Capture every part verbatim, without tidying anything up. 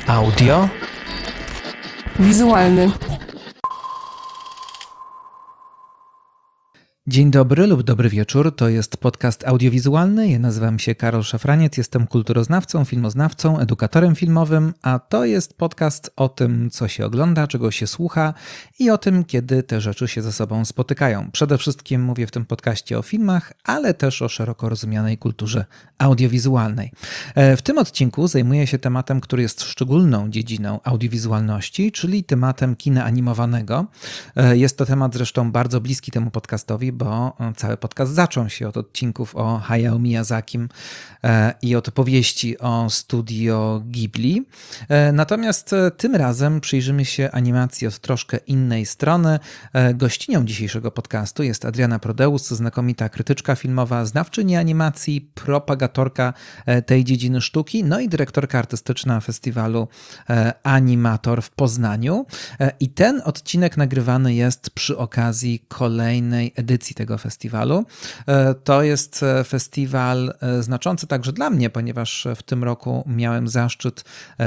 Audio wizualny. Dzień dobry lub dobry wieczór, to jest podcast audiowizualny. Ja nazywam się Karol Szafraniec, jestem kulturoznawcą, filmoznawcą, edukatorem filmowym, a to jest podcast o tym, co się ogląda, czego się słucha i o tym, kiedy te rzeczy się ze sobą spotykają. Przede wszystkim mówię w tym podcaście o filmach, ale też o szeroko rozumianej kulturze audiowizualnej. W tym odcinku zajmuję się tematem, który jest szczególną dziedziną audiowizualności, czyli tematem kina animowanego. Jest to temat zresztą bardzo bliski temu podcastowi, bo cały podcast zaczął się od odcinków o Hayao Miyazakim i od opowieści o studio Ghibli. Natomiast tym razem przyjrzymy się animacji od troszkę innej strony. Gościnią dzisiejszego podcastu jest Adriana Prodeus, znakomita krytyczka filmowa, znawczyni animacji, propagatorka tej dziedziny sztuki, no i dyrektorka artystyczna festiwalu Animator w Poznaniu. I ten odcinek nagrywany jest przy okazji kolejnej edycji tego festiwalu. To jest festiwal znaczący także dla mnie, ponieważ w tym roku miałem zaszczyt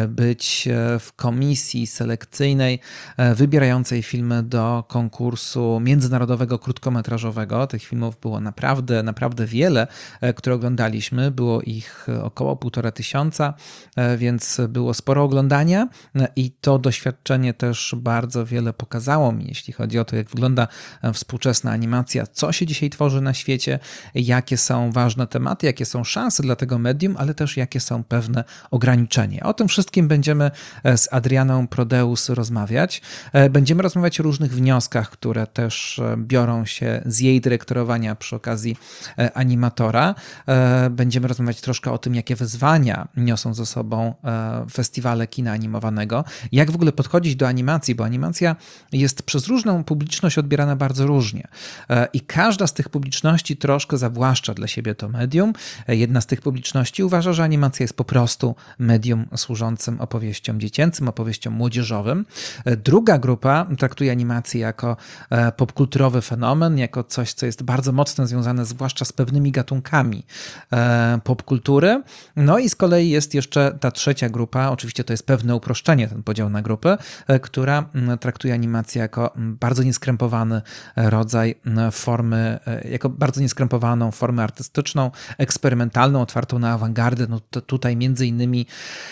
być w komisji selekcyjnej wybierającej filmy do konkursu międzynarodowego krótkometrażowego. Tych filmów było naprawdę, naprawdę wiele, które oglądaliśmy. Było ich około półtora tysiąca, więc było sporo oglądania i to doświadczenie też bardzo wiele pokazało mi, jeśli chodzi o to, jak wygląda współczesna animacja, co się dzisiaj tworzy na świecie, jakie są ważne tematy, jakie są szanse dla tego medium, ale też jakie są pewne ograniczenia. O tym wszystkim będziemy z Adrianą Prodeus rozmawiać. Będziemy rozmawiać o różnych wnioskach, które też biorą się z jej dyrektorowania przy okazji Animatora. Będziemy rozmawiać troszkę o tym, jakie wyzwania niosą ze sobą festiwale kina animowanego, jak w ogóle podchodzić do animacji, bo animacja jest przez różną publiczność odbierana bardzo różnie. I każda z tych publiczności troszkę zawłaszcza dla siebie to medium. Jedna z tych publiczności uważa, że animacja jest po prostu medium służącym opowieściom dziecięcym, opowieściom młodzieżowym. Druga grupa traktuje animację jako popkulturowy fenomen, jako coś, co jest bardzo mocno związane zwłaszcza z pewnymi gatunkami popkultury. No i z kolei jest jeszcze ta trzecia grupa, oczywiście to jest pewne uproszczenie, ten podział na grupy, która traktuje animację jako bardzo nieskrępowany rodzaj formy, jako bardzo nieskrępowaną formę artystyczną, eksperymentalną, otwartą na awangardę. No to tutaj między innymi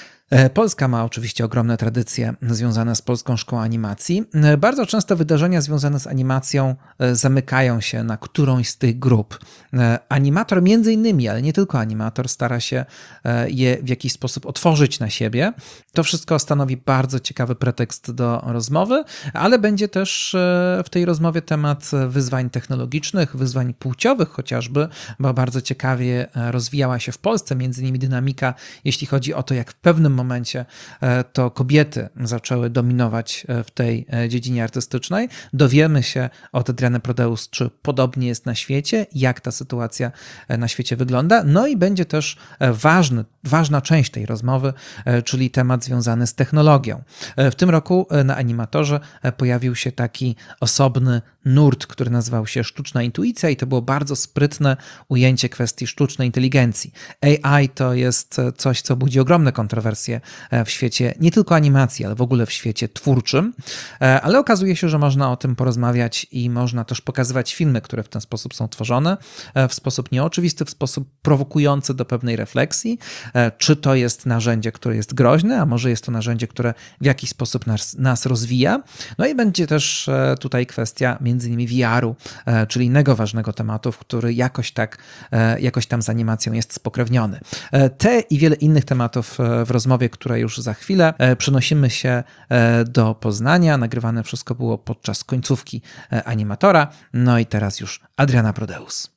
Polska ma oczywiście ogromne tradycje związane z Polską Szkołą Animacji. Bardzo często wydarzenia związane z animacją zamykają się na którąś z tych grup. Animator między innymi, ale nie tylko animator, stara się je w jakiś sposób otworzyć na siebie. To wszystko stanowi bardzo ciekawy pretekst do rozmowy, ale będzie też w tej rozmowie temat wyzwań technologicznych, wyzwań płciowych chociażby, bo bardzo ciekawie rozwijała się w Polsce między innymi dynamika, jeśli chodzi o to, jak w pewnym momencie to kobiety zaczęły dominować w tej dziedzinie artystycznej. Dowiemy się od Adriany Prodeus, czy podobnie jest na świecie, jak ta sytuacja na świecie wygląda. No i będzie też ważny, ważna część tej rozmowy, czyli temat związany z technologią. W tym roku na Animatorze pojawił się taki osobny nurt, który nazywał się sztuczna intuicja i to było bardzo sprytne ujęcie kwestii sztucznej inteligencji. A I to jest coś, co budzi ogromne kontrowersje w świecie nie tylko animacji, ale w ogóle w świecie twórczym, ale okazuje się, że można o tym porozmawiać i można też pokazywać filmy, które w ten sposób są tworzone, w sposób nieoczywisty, w sposób prowokujący do pewnej refleksji, czy to jest narzędzie, które jest groźne, a może jest to narzędzie, które w jakiś sposób nas, nas rozwija. No i będzie też tutaj kwestia między innymi V R-u, czyli innego ważnego tematu, który jakoś tak, jakoś tam z animacją jest spokrewniony. Te i wiele innych tematów w rozmowie, która już za chwilę. Przenosimy się do Poznania. Nagrywane wszystko było podczas końcówki Animatora. No i teraz już Adriana Prodeus.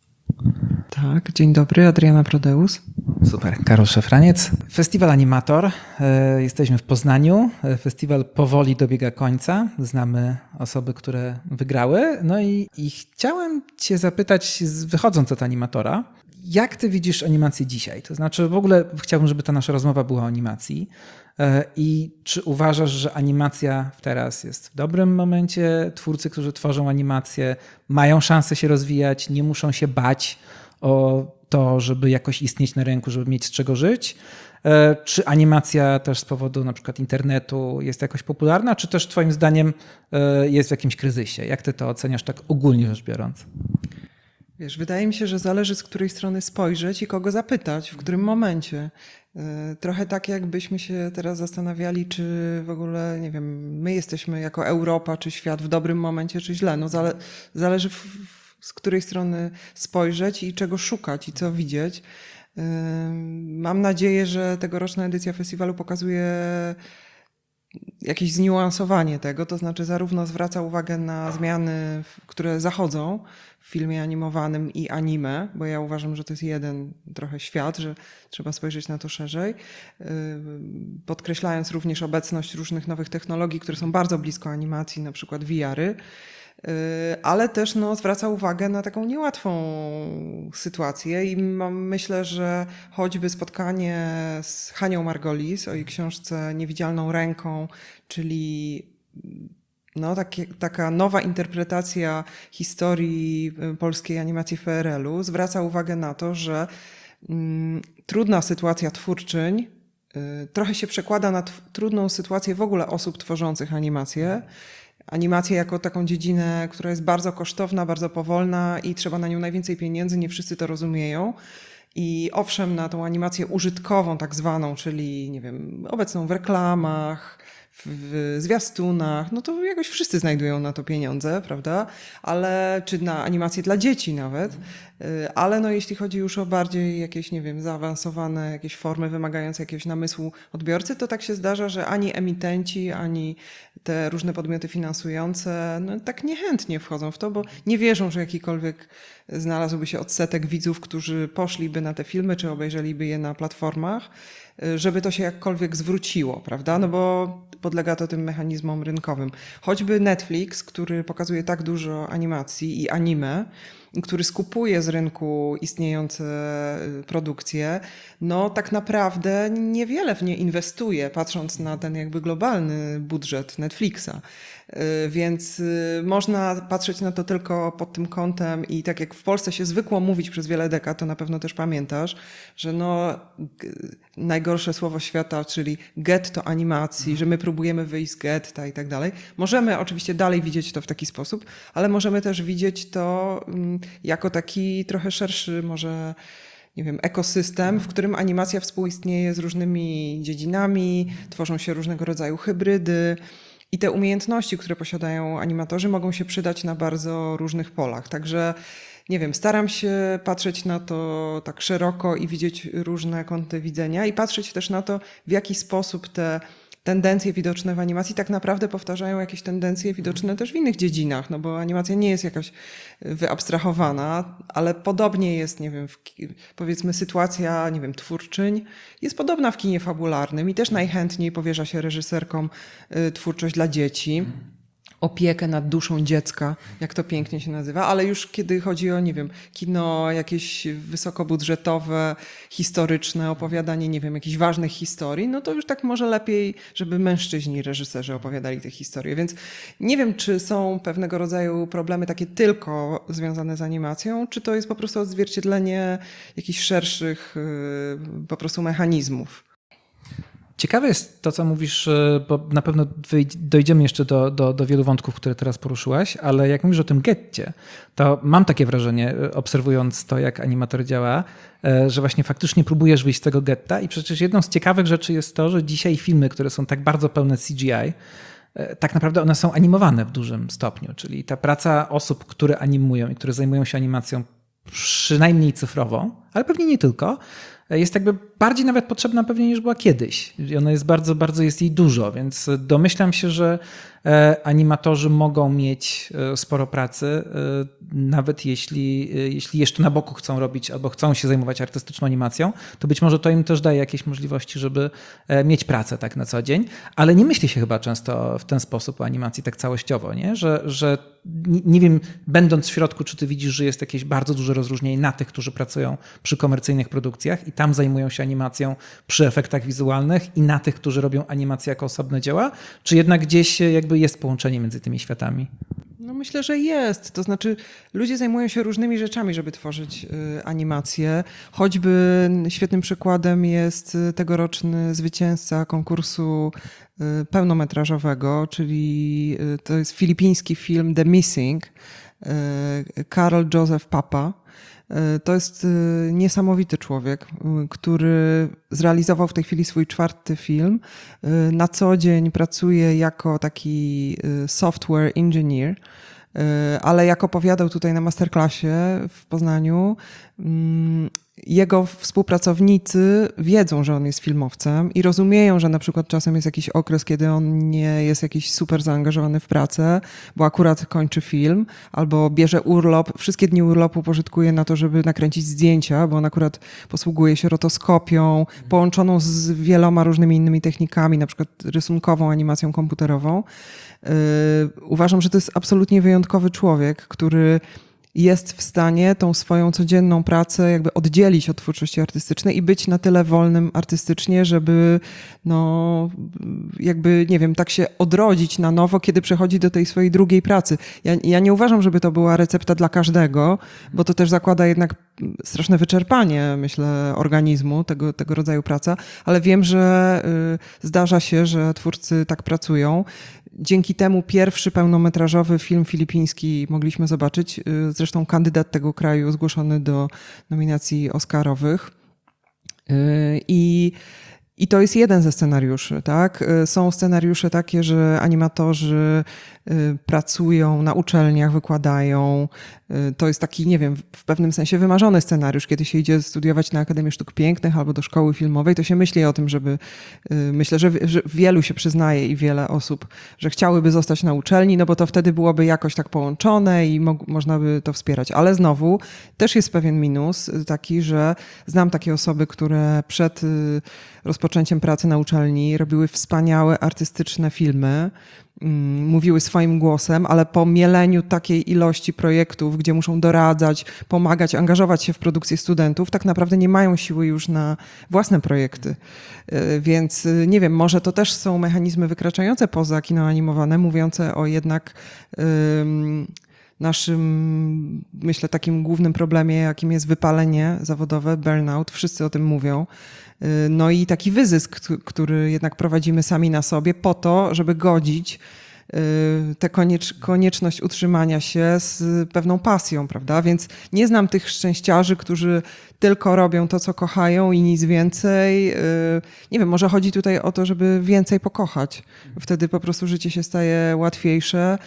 Tak, dzień dobry, Adriana Prodeus. Super, Karol Szafraniec. Festiwal Animator. Jesteśmy w Poznaniu. Festiwal powoli dobiega końca. Znamy osoby, które wygrały. No i, i chciałem cię zapytać, wychodząc od Animatora, jak ty widzisz animację dzisiaj? To znaczy w ogóle chciałbym, żeby ta nasza rozmowa była o animacji. I czy uważasz, że animacja teraz jest w dobrym momencie? Twórcy, którzy tworzą animację, mają szansę się rozwijać, nie muszą się bać o to, żeby jakoś istnieć na rynku, żeby mieć z czego żyć? E, Czy animacja też z powodu na przykład internetu jest jakoś popularna, czy też twoim zdaniem e, jest w jakimś kryzysie? Jak ty to oceniasz tak ogólnie rzecz biorąc? Wiesz, wydaje mi się, że zależy z której strony spojrzeć i kogo zapytać, w którym momencie. Y, Trochę tak, jakbyśmy się teraz zastanawiali, czy w ogóle, nie wiem, my jesteśmy jako Europa czy świat w dobrym momencie, czy źle. No zale, zależy w, w, z której strony spojrzeć i czego szukać i co widzieć. Y, Mam nadzieję, że tegoroczna edycja festiwalu pokazuje jakieś zniuansowanie tego, to znaczy zarówno zwraca uwagę na zmiany, które zachodzą w filmie animowanym i anime, bo ja uważam, że to jest jeden trochę świat, że trzeba spojrzeć na to szerzej, podkreślając również obecność różnych nowych technologii, które są bardzo blisko animacji, na przykład V R-y, ale też no, zwraca uwagę na taką niełatwą sytuację i mam, myślę, że choćby spotkanie z Hanią Margolis o jej książce Niewidzialną ręką, czyli no, takie, taka nowa interpretacja historii polskiej animacji w P R L u, zwraca uwagę na to, że mm, trudna sytuacja twórczyń y, trochę się przekłada na tw- trudną sytuację w ogóle osób tworzących animację. Animację jako taką dziedzinę, która jest bardzo kosztowna, bardzo powolna i trzeba na nią najwięcej pieniędzy, nie wszyscy to rozumieją. I owszem, na tą animację użytkową tak zwaną, czyli nie wiem, obecną w reklamach, w zwiastunach, no to jakoś wszyscy znajdują na to pieniądze, prawda? Ale, czy na animację dla dzieci nawet, ale no jeśli chodzi już o bardziej jakieś, nie wiem, zaawansowane jakieś formy wymagające jakiegoś namysłu odbiorcy, to tak się zdarza, że ani emitenci, ani te różne podmioty finansujące no, tak niechętnie wchodzą w to, bo nie wierzą, że jakikolwiek znalazłby się odsetek widzów, którzy poszliby na te filmy, czy obejrzeliby je na platformach, żeby to się jakkolwiek zwróciło, prawda? No bo podlega to tym mechanizmom rynkowym. Choćby Netflix, który pokazuje tak dużo animacji i anime, który skupuje z rynku istniejące produkcje, no tak naprawdę niewiele w nie inwestuje, patrząc na ten jakby globalny budżet Netflixa. Więc można patrzeć na to tylko pod tym kątem i tak jak w Polsce się zwykło mówić przez wiele dekad, to na pewno też pamiętasz, że no najgorsze słowo świata, czyli getto animacji, że my próbujemy wyjść z getta i tak dalej. Możemy oczywiście dalej widzieć to w taki sposób, ale możemy też widzieć to jako taki trochę szerszy może nie wiem, ekosystem, w którym animacja współistnieje z różnymi dziedzinami, tworzą się różnego rodzaju hybrydy. I te umiejętności, które posiadają animatorzy, mogą się przydać na bardzo różnych polach. Także, nie wiem, staram się patrzeć na to tak szeroko i widzieć różne kąty widzenia i patrzeć też na to, w jaki sposób te tendencje widoczne w animacji tak naprawdę powtarzają jakieś tendencje widoczne też w innych dziedzinach, no bo animacja nie jest jakaś wyabstrahowana, ale podobnie jest, nie wiem, w, powiedzmy sytuacja, nie wiem, twórczyń jest podobna w kinie fabularnym i też najchętniej powierza się reżyserkom y, twórczość dla dzieci. Opiekę nad duszą dziecka, jak to pięknie się nazywa, ale już kiedy chodzi o, nie wiem, kino jakieś wysokobudżetowe, historyczne, opowiadanie, nie wiem, jakichś ważnych historii, no to już tak może lepiej, żeby mężczyźni reżyserzy opowiadali te historie. Więc nie wiem, czy są pewnego rodzaju problemy takie tylko związane z animacją, czy to jest po prostu odzwierciedlenie jakichś szerszych yy, po prostu mechanizmów. Ciekawe jest to, co mówisz, bo na pewno dojdziemy jeszcze do, do, do wielu wątków, które teraz poruszyłaś, ale jak mówisz o tym getcie, to mam takie wrażenie, obserwując to, jak animator działa, że właśnie faktycznie próbujesz wyjść z tego getta i przecież jedną z ciekawych rzeczy jest to, że dzisiaj filmy, które są tak bardzo pełne C G I, tak naprawdę one są animowane w dużym stopniu, czyli ta praca osób, które animują i które zajmują się animacją przynajmniej cyfrową, ale pewnie nie tylko, jest jakby bardziej nawet potrzebna pewnie niż była kiedyś. I ona jest bardzo, bardzo jest jej dużo, więc domyślam się, że animatorzy mogą mieć sporo pracy, nawet jeśli, jeśli jeszcze na boku chcą robić albo chcą się zajmować artystyczną animacją, to być może to im też daje jakieś możliwości, żeby mieć pracę tak na co dzień, ale nie myśli się chyba często w ten sposób o animacji tak całościowo, nie? Że, że nie wiem, będąc w środku, czy ty widzisz, że jest jakieś bardzo duże rozróżnienie na tych, którzy pracują przy komercyjnych produkcjach i tam zajmują się animacją przy efektach wizualnych i na tych, którzy robią animację jako osobne dzieła, czy jednak gdzieś jakby jest połączenie między tymi światami? No myślę, że jest. To znaczy ludzie zajmują się różnymi rzeczami, żeby tworzyć y, animacje. Choćby świetnym przykładem jest y, tegoroczny zwycięzca konkursu y, pełnometrażowego, czyli y, to jest filipiński film The Missing, y, Karl Joseph Papa. Y, To jest y, niesamowity człowiek, y, który zrealizował w tej chwili swój czwarty film. Y, Na co dzień pracuje jako taki y, software engineer, y, ale jak opowiadał tutaj na masterclassie w Poznaniu, mm, jego współpracownicy wiedzą, że on jest filmowcem i rozumieją, że na przykład czasem jest jakiś okres, kiedy on nie jest jakiś super zaangażowany w pracę, bo akurat kończy film albo bierze urlop. Wszystkie dni urlopu pożytkuje na to, żeby nakręcić zdjęcia, bo on akurat posługuje się rotoskopią połączoną z wieloma różnymi innymi technikami, na przykład rysunkową, animacją komputerową. Yy, uważam, że to jest absolutnie wyjątkowy człowiek, który jest w stanie tą swoją codzienną pracę jakby oddzielić od twórczości artystycznej i być na tyle wolnym artystycznie, żeby no jakby, nie wiem, tak się odrodzić na nowo, kiedy przechodzi do tej swojej drugiej pracy. Ja, ja nie uważam, żeby to była recepta dla każdego, bo to też zakłada jednak straszne wyczerpanie, myślę, organizmu, tego, tego rodzaju praca, ale wiem, że y, zdarza się, że twórcy tak pracują. Dzięki temu pierwszy pełnometrażowy film filipiński mogliśmy zobaczyć. Zresztą kandydat tego kraju zgłoszony do nominacji oscarowych. I, i to jest jeden ze scenariuszy, tak? Są scenariusze takie, że animatorzy pracują na uczelniach, wykładają. To jest taki, nie wiem, w pewnym sensie wymarzony scenariusz. Kiedy się idzie studiować na Akademię Sztuk Pięknych albo do szkoły filmowej, to się myśli o tym, żeby... Myślę, że, że wielu się przyznaje i wiele osób, że chciałyby zostać na uczelni, no bo to wtedy byłoby jakoś tak połączone i mo- można by to wspierać. Ale znowu też jest pewien minus taki, że znam takie osoby, które przed rozpoczęciem pracy na uczelni robiły wspaniałe, artystyczne filmy, mówiły swoim głosem, ale po mieleniu takiej ilości projektów, gdzie muszą doradzać, pomagać, angażować się w produkcję studentów, tak naprawdę nie mają siły już na własne projekty. Więc nie wiem, może to też są mechanizmy wykraczające poza kino animowane, mówiące o jednak um, naszym, myślę, takim głównym problemie, jakim jest wypalenie zawodowe, burnout. Wszyscy o tym mówią. No i taki wyzysk, który jednak prowadzimy sami na sobie po to, żeby godzić tę koniecz- konieczność utrzymania się z pewną pasją, prawda? Więc nie znam tych szczęściarzy, którzy tylko robią to, co kochają i nic więcej. Nie wiem, może chodzi tutaj o to, żeby więcej pokochać. Wtedy po prostu życie się staje łatwiejsze.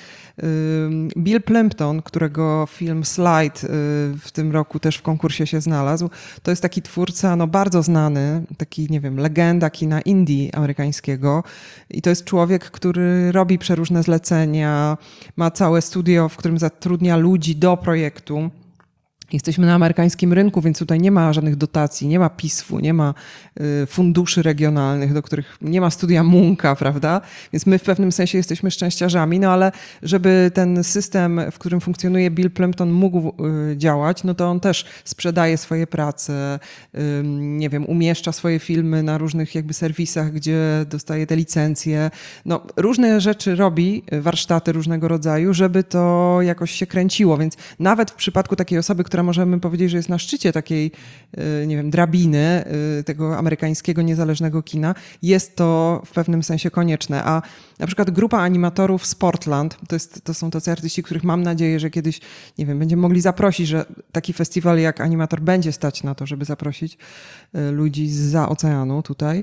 Bill Plympton, którego film Slide w tym roku też w konkursie się znalazł, to jest taki twórca no, bardzo znany, taki, nie wiem, legenda kina indie amerykańskiego. I to jest człowiek, który robi przeróżne zlecenia, ma całe studio, w którym zatrudnia ludzi do projektu. Jesteśmy na amerykańskim rynku, więc tutaj nie ma żadnych dotacji, nie ma PISF-u, nie ma funduszy regionalnych, do których nie ma studia Munka, prawda? Więc my w pewnym sensie jesteśmy szczęściarzami, no ale żeby ten system, w którym funkcjonuje Bill Plympton mógł działać, no to on też sprzedaje swoje prace, nie wiem, umieszcza swoje filmy na różnych jakby serwisach, gdzie dostaje te licencje. No różne rzeczy robi, warsztaty różnego rodzaju, żeby to jakoś się kręciło, więc nawet w przypadku takiej osoby, która możemy powiedzieć, że jest na szczycie takiej, nie wiem, drabiny tego amerykańskiego niezależnego kina, jest to w pewnym sensie konieczne. A na przykład grupa animatorów z Portland, to, jest, to są tacy artyści, których mam nadzieję, że kiedyś, nie wiem, będziemy mogli zaprosić, że taki festiwal jak Animator będzie stać na to, żeby zaprosić ludzi zza oceanu tutaj.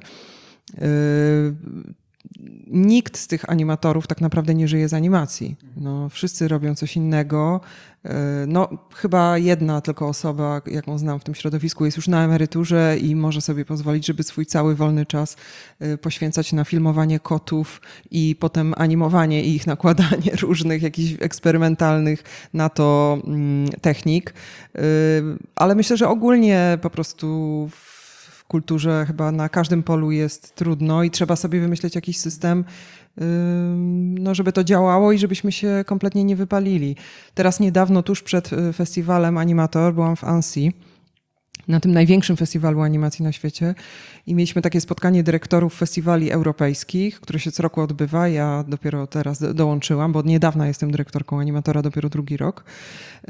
Nikt z tych animatorów tak naprawdę nie żyje z animacji. No, wszyscy robią coś innego. No, chyba jedna tylko osoba, jaką znam w tym środowisku, jest już na emeryturze i może sobie pozwolić, żeby swój cały wolny czas poświęcać na filmowanie kotów i potem animowanie i ich nakładanie różnych jakichś eksperymentalnych na to technik. Ale myślę, że ogólnie po prostu w kulturze chyba na każdym polu jest trudno i trzeba sobie wymyśleć jakiś system, no, żeby to działało i żebyśmy się kompletnie nie wypalili. Teraz niedawno, tuż przed festiwalem Animator, byłam w Annecy. na tym największym festiwalu animacji na świecie i mieliśmy takie spotkanie dyrektorów festiwali europejskich, które się co roku odbywa. Ja dopiero teraz do- dołączyłam, bo od niedawna jestem dyrektorką animatora, dopiero drugi rok. Yy,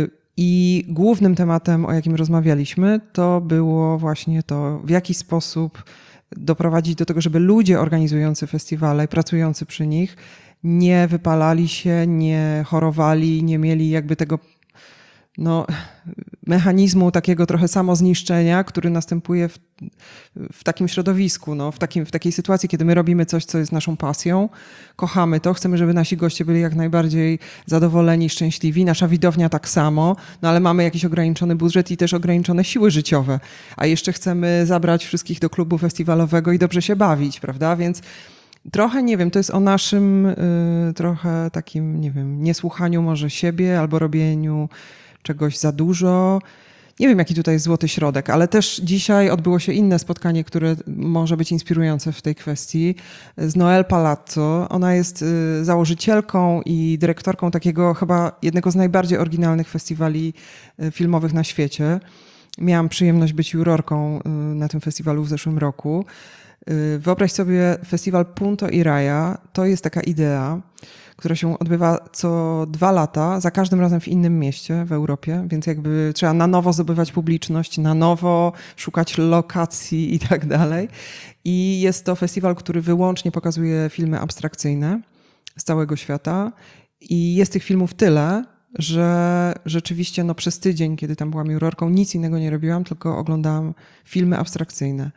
I głównym tematem, o jakim rozmawialiśmy, to było właśnie to, w jaki sposób doprowadzić do tego, żeby ludzie organizujący festiwale, pracujący przy nich, nie wypalali się, nie chorowali, nie mieli jakby tego no, mechanizmu takiego trochę samozniszczenia, który następuje w, w takim środowisku, no, w, takim, w takiej sytuacji, kiedy my robimy coś, co jest naszą pasją, kochamy to, chcemy, żeby nasi goście byli jak najbardziej zadowoleni, szczęśliwi, nasza widownia tak samo, no ale mamy jakiś ograniczony budżet i też ograniczone siły życiowe, a jeszcze chcemy zabrać wszystkich do klubu festiwalowego i dobrze się bawić, prawda, więc trochę, nie wiem, to jest o naszym y, trochę takim, nie wiem, niesłuchaniu może siebie albo robieniu czegoś za dużo. Nie wiem, jaki tutaj jest złoty środek, ale też dzisiaj odbyło się inne spotkanie, które może być inspirujące w tej kwestii, z Noel Palazzo. Ona jest y, założycielką i dyrektorką takiego chyba jednego z najbardziej oryginalnych festiwali y, filmowych na świecie. Miałam przyjemność być jurorką y, na tym festiwalu w zeszłym roku. Wyobraź sobie festiwal Punto i Raya. To jest taka idea, która się odbywa co dwa lata, za każdym razem w innym mieście w Europie, więc jakby trzeba na nowo zdobywać publiczność, na nowo szukać lokacji i tak dalej. I jest to festiwal, który wyłącznie pokazuje filmy abstrakcyjne z całego świata i jest tych filmów tyle, że rzeczywiście no, przez tydzień, kiedy tam byłam jurorką, nic innego nie robiłam, tylko oglądałam filmy abstrakcyjne.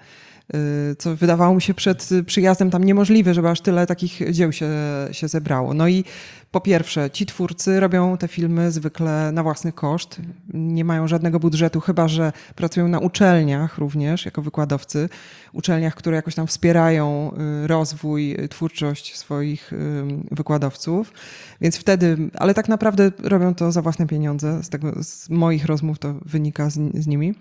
Co wydawało mi się przed przyjazdem tam niemożliwe, żeby aż tyle takich dzieł się, się zebrało. No i po pierwsze, ci twórcy robią te filmy zwykle na własny koszt, nie mają żadnego budżetu, chyba że pracują na uczelniach również jako wykładowcy, uczelniach, które jakoś tam wspierają rozwój, twórczość swoich wykładowców, więc wtedy, ale tak naprawdę robią to za własne pieniądze, z tego, z moich rozmów to wynika z, z nimi.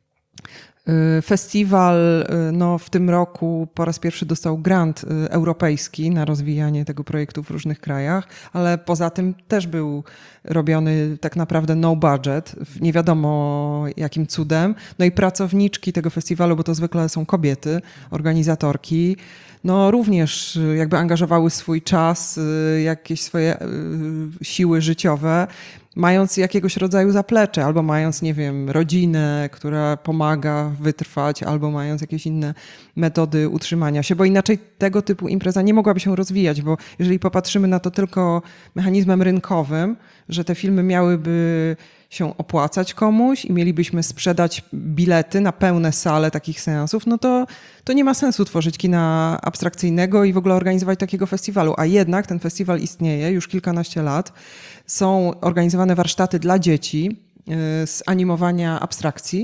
Festiwal no, w tym roku po raz pierwszy dostał grant europejski na rozwijanie tego projektu w różnych krajach, ale poza tym też był robiony tak naprawdę no budget, nie wiadomo jakim cudem. No i pracowniczki tego festiwalu, bo to zwykle są kobiety, organizatorki, no również jakby angażowały swój czas, jakieś swoje siły życiowe, mając jakiegoś rodzaju zaplecze, albo mając, nie wiem, rodzinę, która pomaga wytrwać, albo mając jakieś inne metody utrzymania się, bo inaczej tego typu impreza nie mogłaby się rozwijać, bo jeżeli popatrzymy na to tylko mechanizmem rynkowym, że te filmy miałyby się opłacać komuś i mielibyśmy sprzedać bilety na pełne sale takich seansów, no to, to nie ma sensu tworzyć kina abstrakcyjnego i w ogóle organizować takiego festiwalu. A jednak ten festiwal istnieje już kilkanaście lat. Są organizowane warsztaty dla dzieci z animowania abstrakcji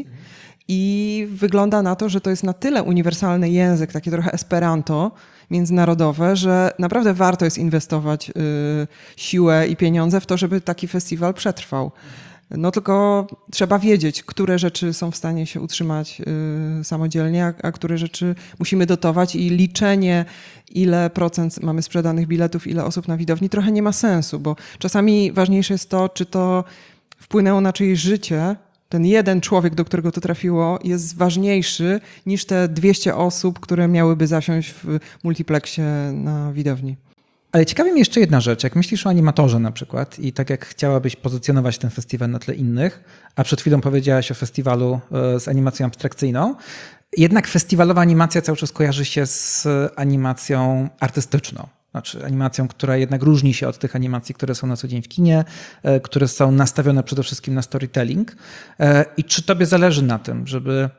i wygląda na to, że to jest na tyle uniwersalny język, takie trochę esperanto międzynarodowe, że naprawdę warto jest inwestować siłę i pieniądze w to, żeby taki festiwal przetrwał. No tylko trzeba wiedzieć, które rzeczy są w stanie się utrzymać y, samodzielnie, a, a które rzeczy musimy dotować i liczenie, ile procent mamy sprzedanych biletów, ile osób na widowni, trochę nie ma sensu, bo czasami ważniejsze jest to, czy to wpłynęło na czyjeś życie. Ten jeden człowiek, do którego to trafiło, jest ważniejszy niż te dwieście osób, które miałyby zasiąść w multiplexie na widowni. Ale ciekawi mnie jeszcze jedna rzecz. Jak myślisz o animatorze na przykład i tak jak chciałabyś pozycjonować ten festiwal na tle innych, a przed chwilą powiedziałaś o festiwalu z animacją abstrakcyjną, jednak festiwalowa animacja cały czas kojarzy się z animacją artystyczną. Znaczy animacją, która jednak różni się od tych animacji, które są na co dzień w kinie, które są nastawione przede wszystkim na storytelling. I czy tobie zależy na tym, żeby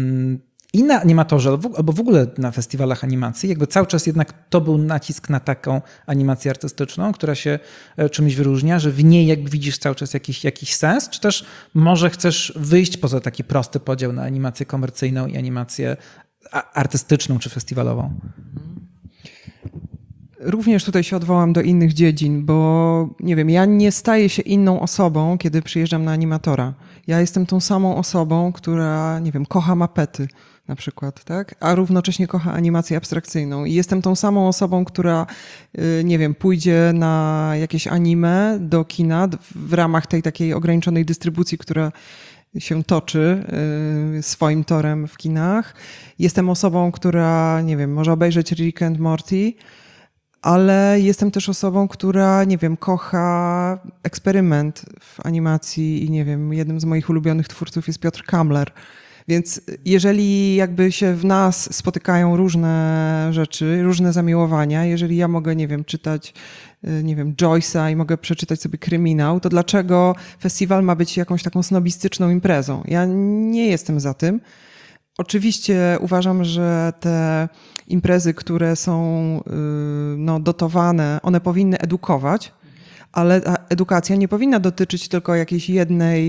i na animatorze, albo w ogóle na festiwalach animacji, jakby cały czas jednak to był nacisk na taką animację artystyczną, która się czymś wyróżnia, że w niej jakby widzisz cały czas jakiś, jakiś sens, czy też może chcesz wyjść poza taki prosty podział na animację komercyjną i animację artystyczną czy festiwalową? Również tutaj się odwołam do innych dziedzin, bo nie wiem, ja nie staję się inną osobą, kiedy przyjeżdżam na animatora. Ja jestem tą samą osobą, która, nie wiem, kocha mapety na przykład, tak? A równocześnie kocha animację abstrakcyjną. I jestem tą samą osobą, która, nie wiem, pójdzie na jakieś anime do kina w ramach tej takiej ograniczonej dystrybucji, która się toczy y, swoim torem w kinach. Jestem osobą, która, nie wiem, może obejrzeć Rick and Morty, ale jestem też osobą, która, nie wiem, kocha eksperyment w animacji i nie wiem, jednym z moich ulubionych twórców jest Piotr Kamler. Więc jeżeli jakby się w nas spotykają różne rzeczy, różne zamiłowania, jeżeli ja mogę, nie wiem, czytać, nie wiem, Joyce'a i mogę przeczytać sobie kryminał, to dlaczego festiwal ma być jakąś taką snobistyczną imprezą? Ja nie jestem za tym. Oczywiście uważam, że te imprezy, które są no, dotowane, one powinny edukować, ale ta edukacja nie powinna dotyczyć tylko jakiejś jednej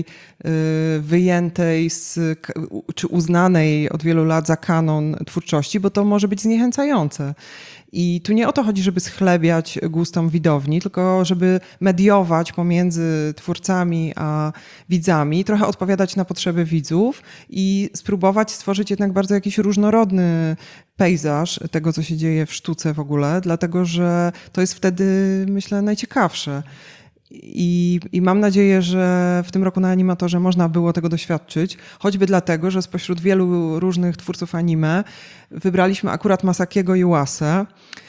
wyjętej z, czy uznanej od wielu lat za kanon twórczości, bo to może być zniechęcające. I tu nie o to chodzi, żeby schlebiać gustom widowni, tylko żeby mediować pomiędzy twórcami a widzami, trochę odpowiadać na potrzeby widzów i spróbować stworzyć jednak bardzo jakiś różnorodny pejzaż tego, co się dzieje w sztuce w ogóle, dlatego że to jest wtedy, myślę, najciekawsze. I, I mam nadzieję, że w tym roku na Animatorze można było tego doświadczyć, choćby dlatego, że spośród wielu różnych twórców anime wybraliśmy akurat Masakiego Yuasę.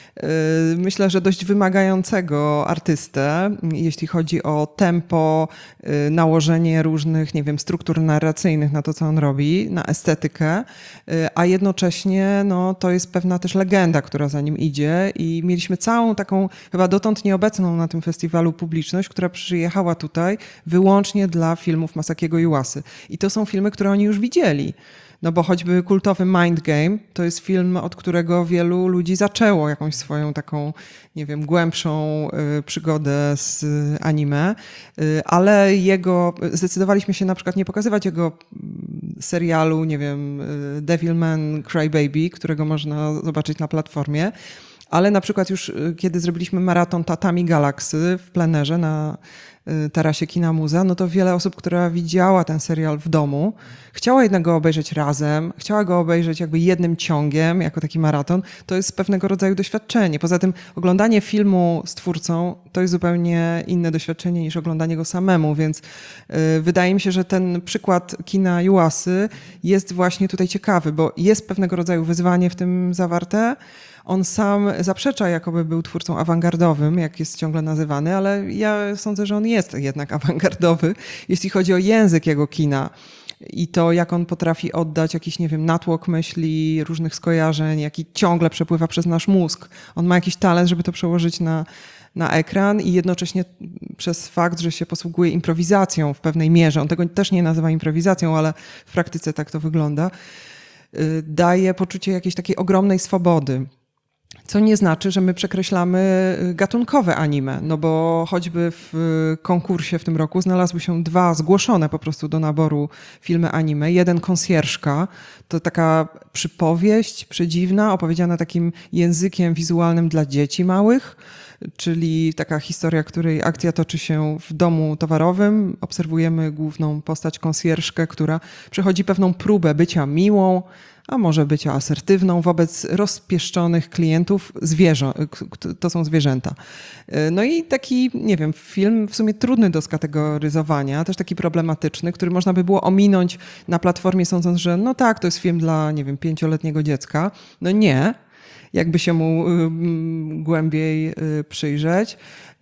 Myślę, że dość wymagającego artystę, jeśli chodzi o tempo, nałożenie różnych, nie wiem, struktur narracyjnych na to, co on robi, na estetykę, a jednocześnie no, to jest pewna też legenda, która za nim idzie i mieliśmy całą taką chyba dotąd nieobecną na tym festiwalu publiczność, która przyjechała tutaj wyłącznie dla filmów Masakiego Yuasy. I to są filmy, które oni już widzieli. No bo choćby kultowy Mind Game to jest film, od którego wielu ludzi zaczęło jakąś swoją taką, nie wiem, głębszą y, przygodę z anime, y, ale jego, zdecydowaliśmy się na przykład nie pokazywać jego serialu, nie wiem, y, Devilman Crybaby, którego można zobaczyć na platformie, ale na przykład już kiedy zrobiliśmy maraton Tatami Galaxy w plenerze na tarasie Kina Muza, no to wiele osób, która widziała ten serial w domu, chciała jednak go obejrzeć razem, chciała go obejrzeć jakby jednym ciągiem, jako taki maraton. To jest pewnego rodzaju doświadczenie. Poza tym oglądanie filmu z twórcą to jest zupełnie inne doświadczenie niż oglądanie go samemu, więc yy, wydaje mi się, że ten przykład kina Yuasy jest właśnie tutaj ciekawy, bo jest pewnego rodzaju wyzwanie w tym zawarte. On sam zaprzecza, jakoby był twórcą awangardowym, jak jest ciągle nazywany, ale ja sądzę, że on jest jednak awangardowy, jeśli chodzi o język jego kina i to, jak on potrafi oddać jakiś, nie wiem, natłok myśli, różnych skojarzeń, jaki ciągle przepływa przez nasz mózg. On ma jakiś talent, żeby to przełożyć na, na ekran i jednocześnie przez fakt, że się posługuje improwizacją w pewnej mierze, on tego też nie nazywa improwizacją, ale w praktyce tak to wygląda, daje poczucie jakiejś takiej ogromnej swobody. Co nie znaczy, że my przekreślamy gatunkowe anime, no bo choćby w konkursie w tym roku znalazły się dwa zgłoszone po prostu do naboru filmy anime. Jeden Konsjerżka, to taka przypowieść przedziwna, opowiedziana takim językiem wizualnym dla dzieci małych, czyli taka historia, której akcja toczy się w domu towarowym. Obserwujemy główną postać konsjerżkę, która przechodzi pewną próbę bycia miłą, a może bycia asertywną wobec rozpieszczonych klientów zwierzę, to są zwierzęta. No i taki, nie wiem, film w sumie trudny do skategoryzowania, też taki problematyczny, który można by było ominąć na platformie, sądząc, że no tak, to jest film dla, nie wiem, pięcioletniego dziecka. No nie, jakby się mu głębiej przyjrzeć.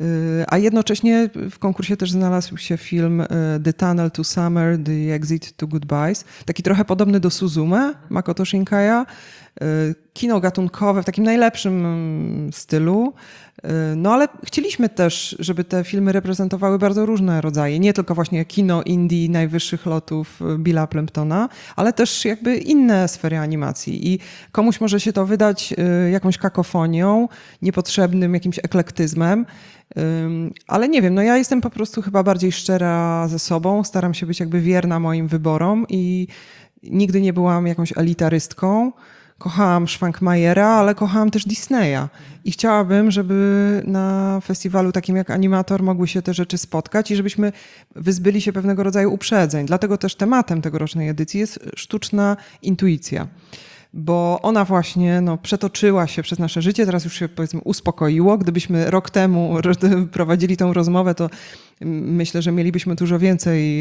A jednocześnie w konkursie też znalazł się film The Tunnel to Summer, The Exit to Goodbyes. Taki trochę podobny do Suzume Makoto Shinkaya. Kino gatunkowe w takim najlepszym stylu. No ale chcieliśmy też, żeby te filmy reprezentowały bardzo różne rodzaje. Nie tylko właśnie kino indie najwyższych lotów Billa Plimptona, ale też jakby inne sfery animacji. I komuś może się to wydać jakąś kakofonią, niepotrzebnym jakimś eklektyzmem. Ale nie wiem, no ja jestem po prostu chyba bardziej szczera ze sobą, staram się być jakby wierna moim wyborom i nigdy nie byłam jakąś elitarystką. Kochałam Schwankmajera, ale kochałam też Disneya i chciałabym, żeby na festiwalu takim jak Animator mogły się te rzeczy spotkać i żebyśmy wyzbyli się pewnego rodzaju uprzedzeń. Dlatego też tematem tegorocznej edycji jest sztuczna intuicja. bo ona właśnie no, przetoczyła się przez nasze życie, teraz już się powiedzmy uspokoiło. Gdybyśmy rok temu prowadzili tą rozmowę, to myślę, że mielibyśmy dużo więcej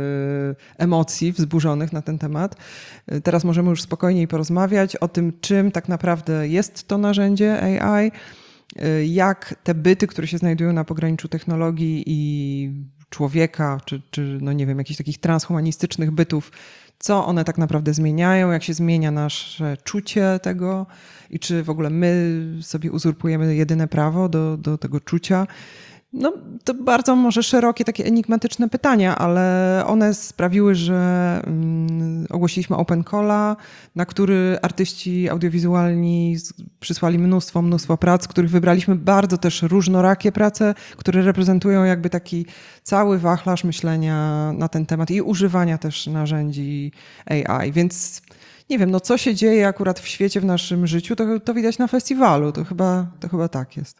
emocji wzburzonych na ten temat. Teraz możemy już spokojniej porozmawiać o tym, czym tak naprawdę jest to narzędzie A I, jak te byty, które się znajdują na pograniczu technologii i człowieka, czy, czy no nie wiem, jakichś takich transhumanistycznych bytów, co one tak naprawdę zmieniają, jak się zmienia nasze czucie tego i czy w ogóle my sobie uzurpujemy jedyne prawo do, do tego czucia. No, to bardzo może szerokie, takie enigmatyczne pytania, ale one sprawiły, że um, ogłosiliśmy Open Calla, na który artyści audiowizualni przysłali mnóstwo, mnóstwo prac, których wybraliśmy bardzo też różnorakie prace, które reprezentują jakby taki cały wachlarz myślenia na ten temat i używania też narzędzi A I, więc nie wiem, no co się dzieje akurat w świecie, w naszym życiu, to, to widać na festiwalu, to chyba, to chyba tak jest.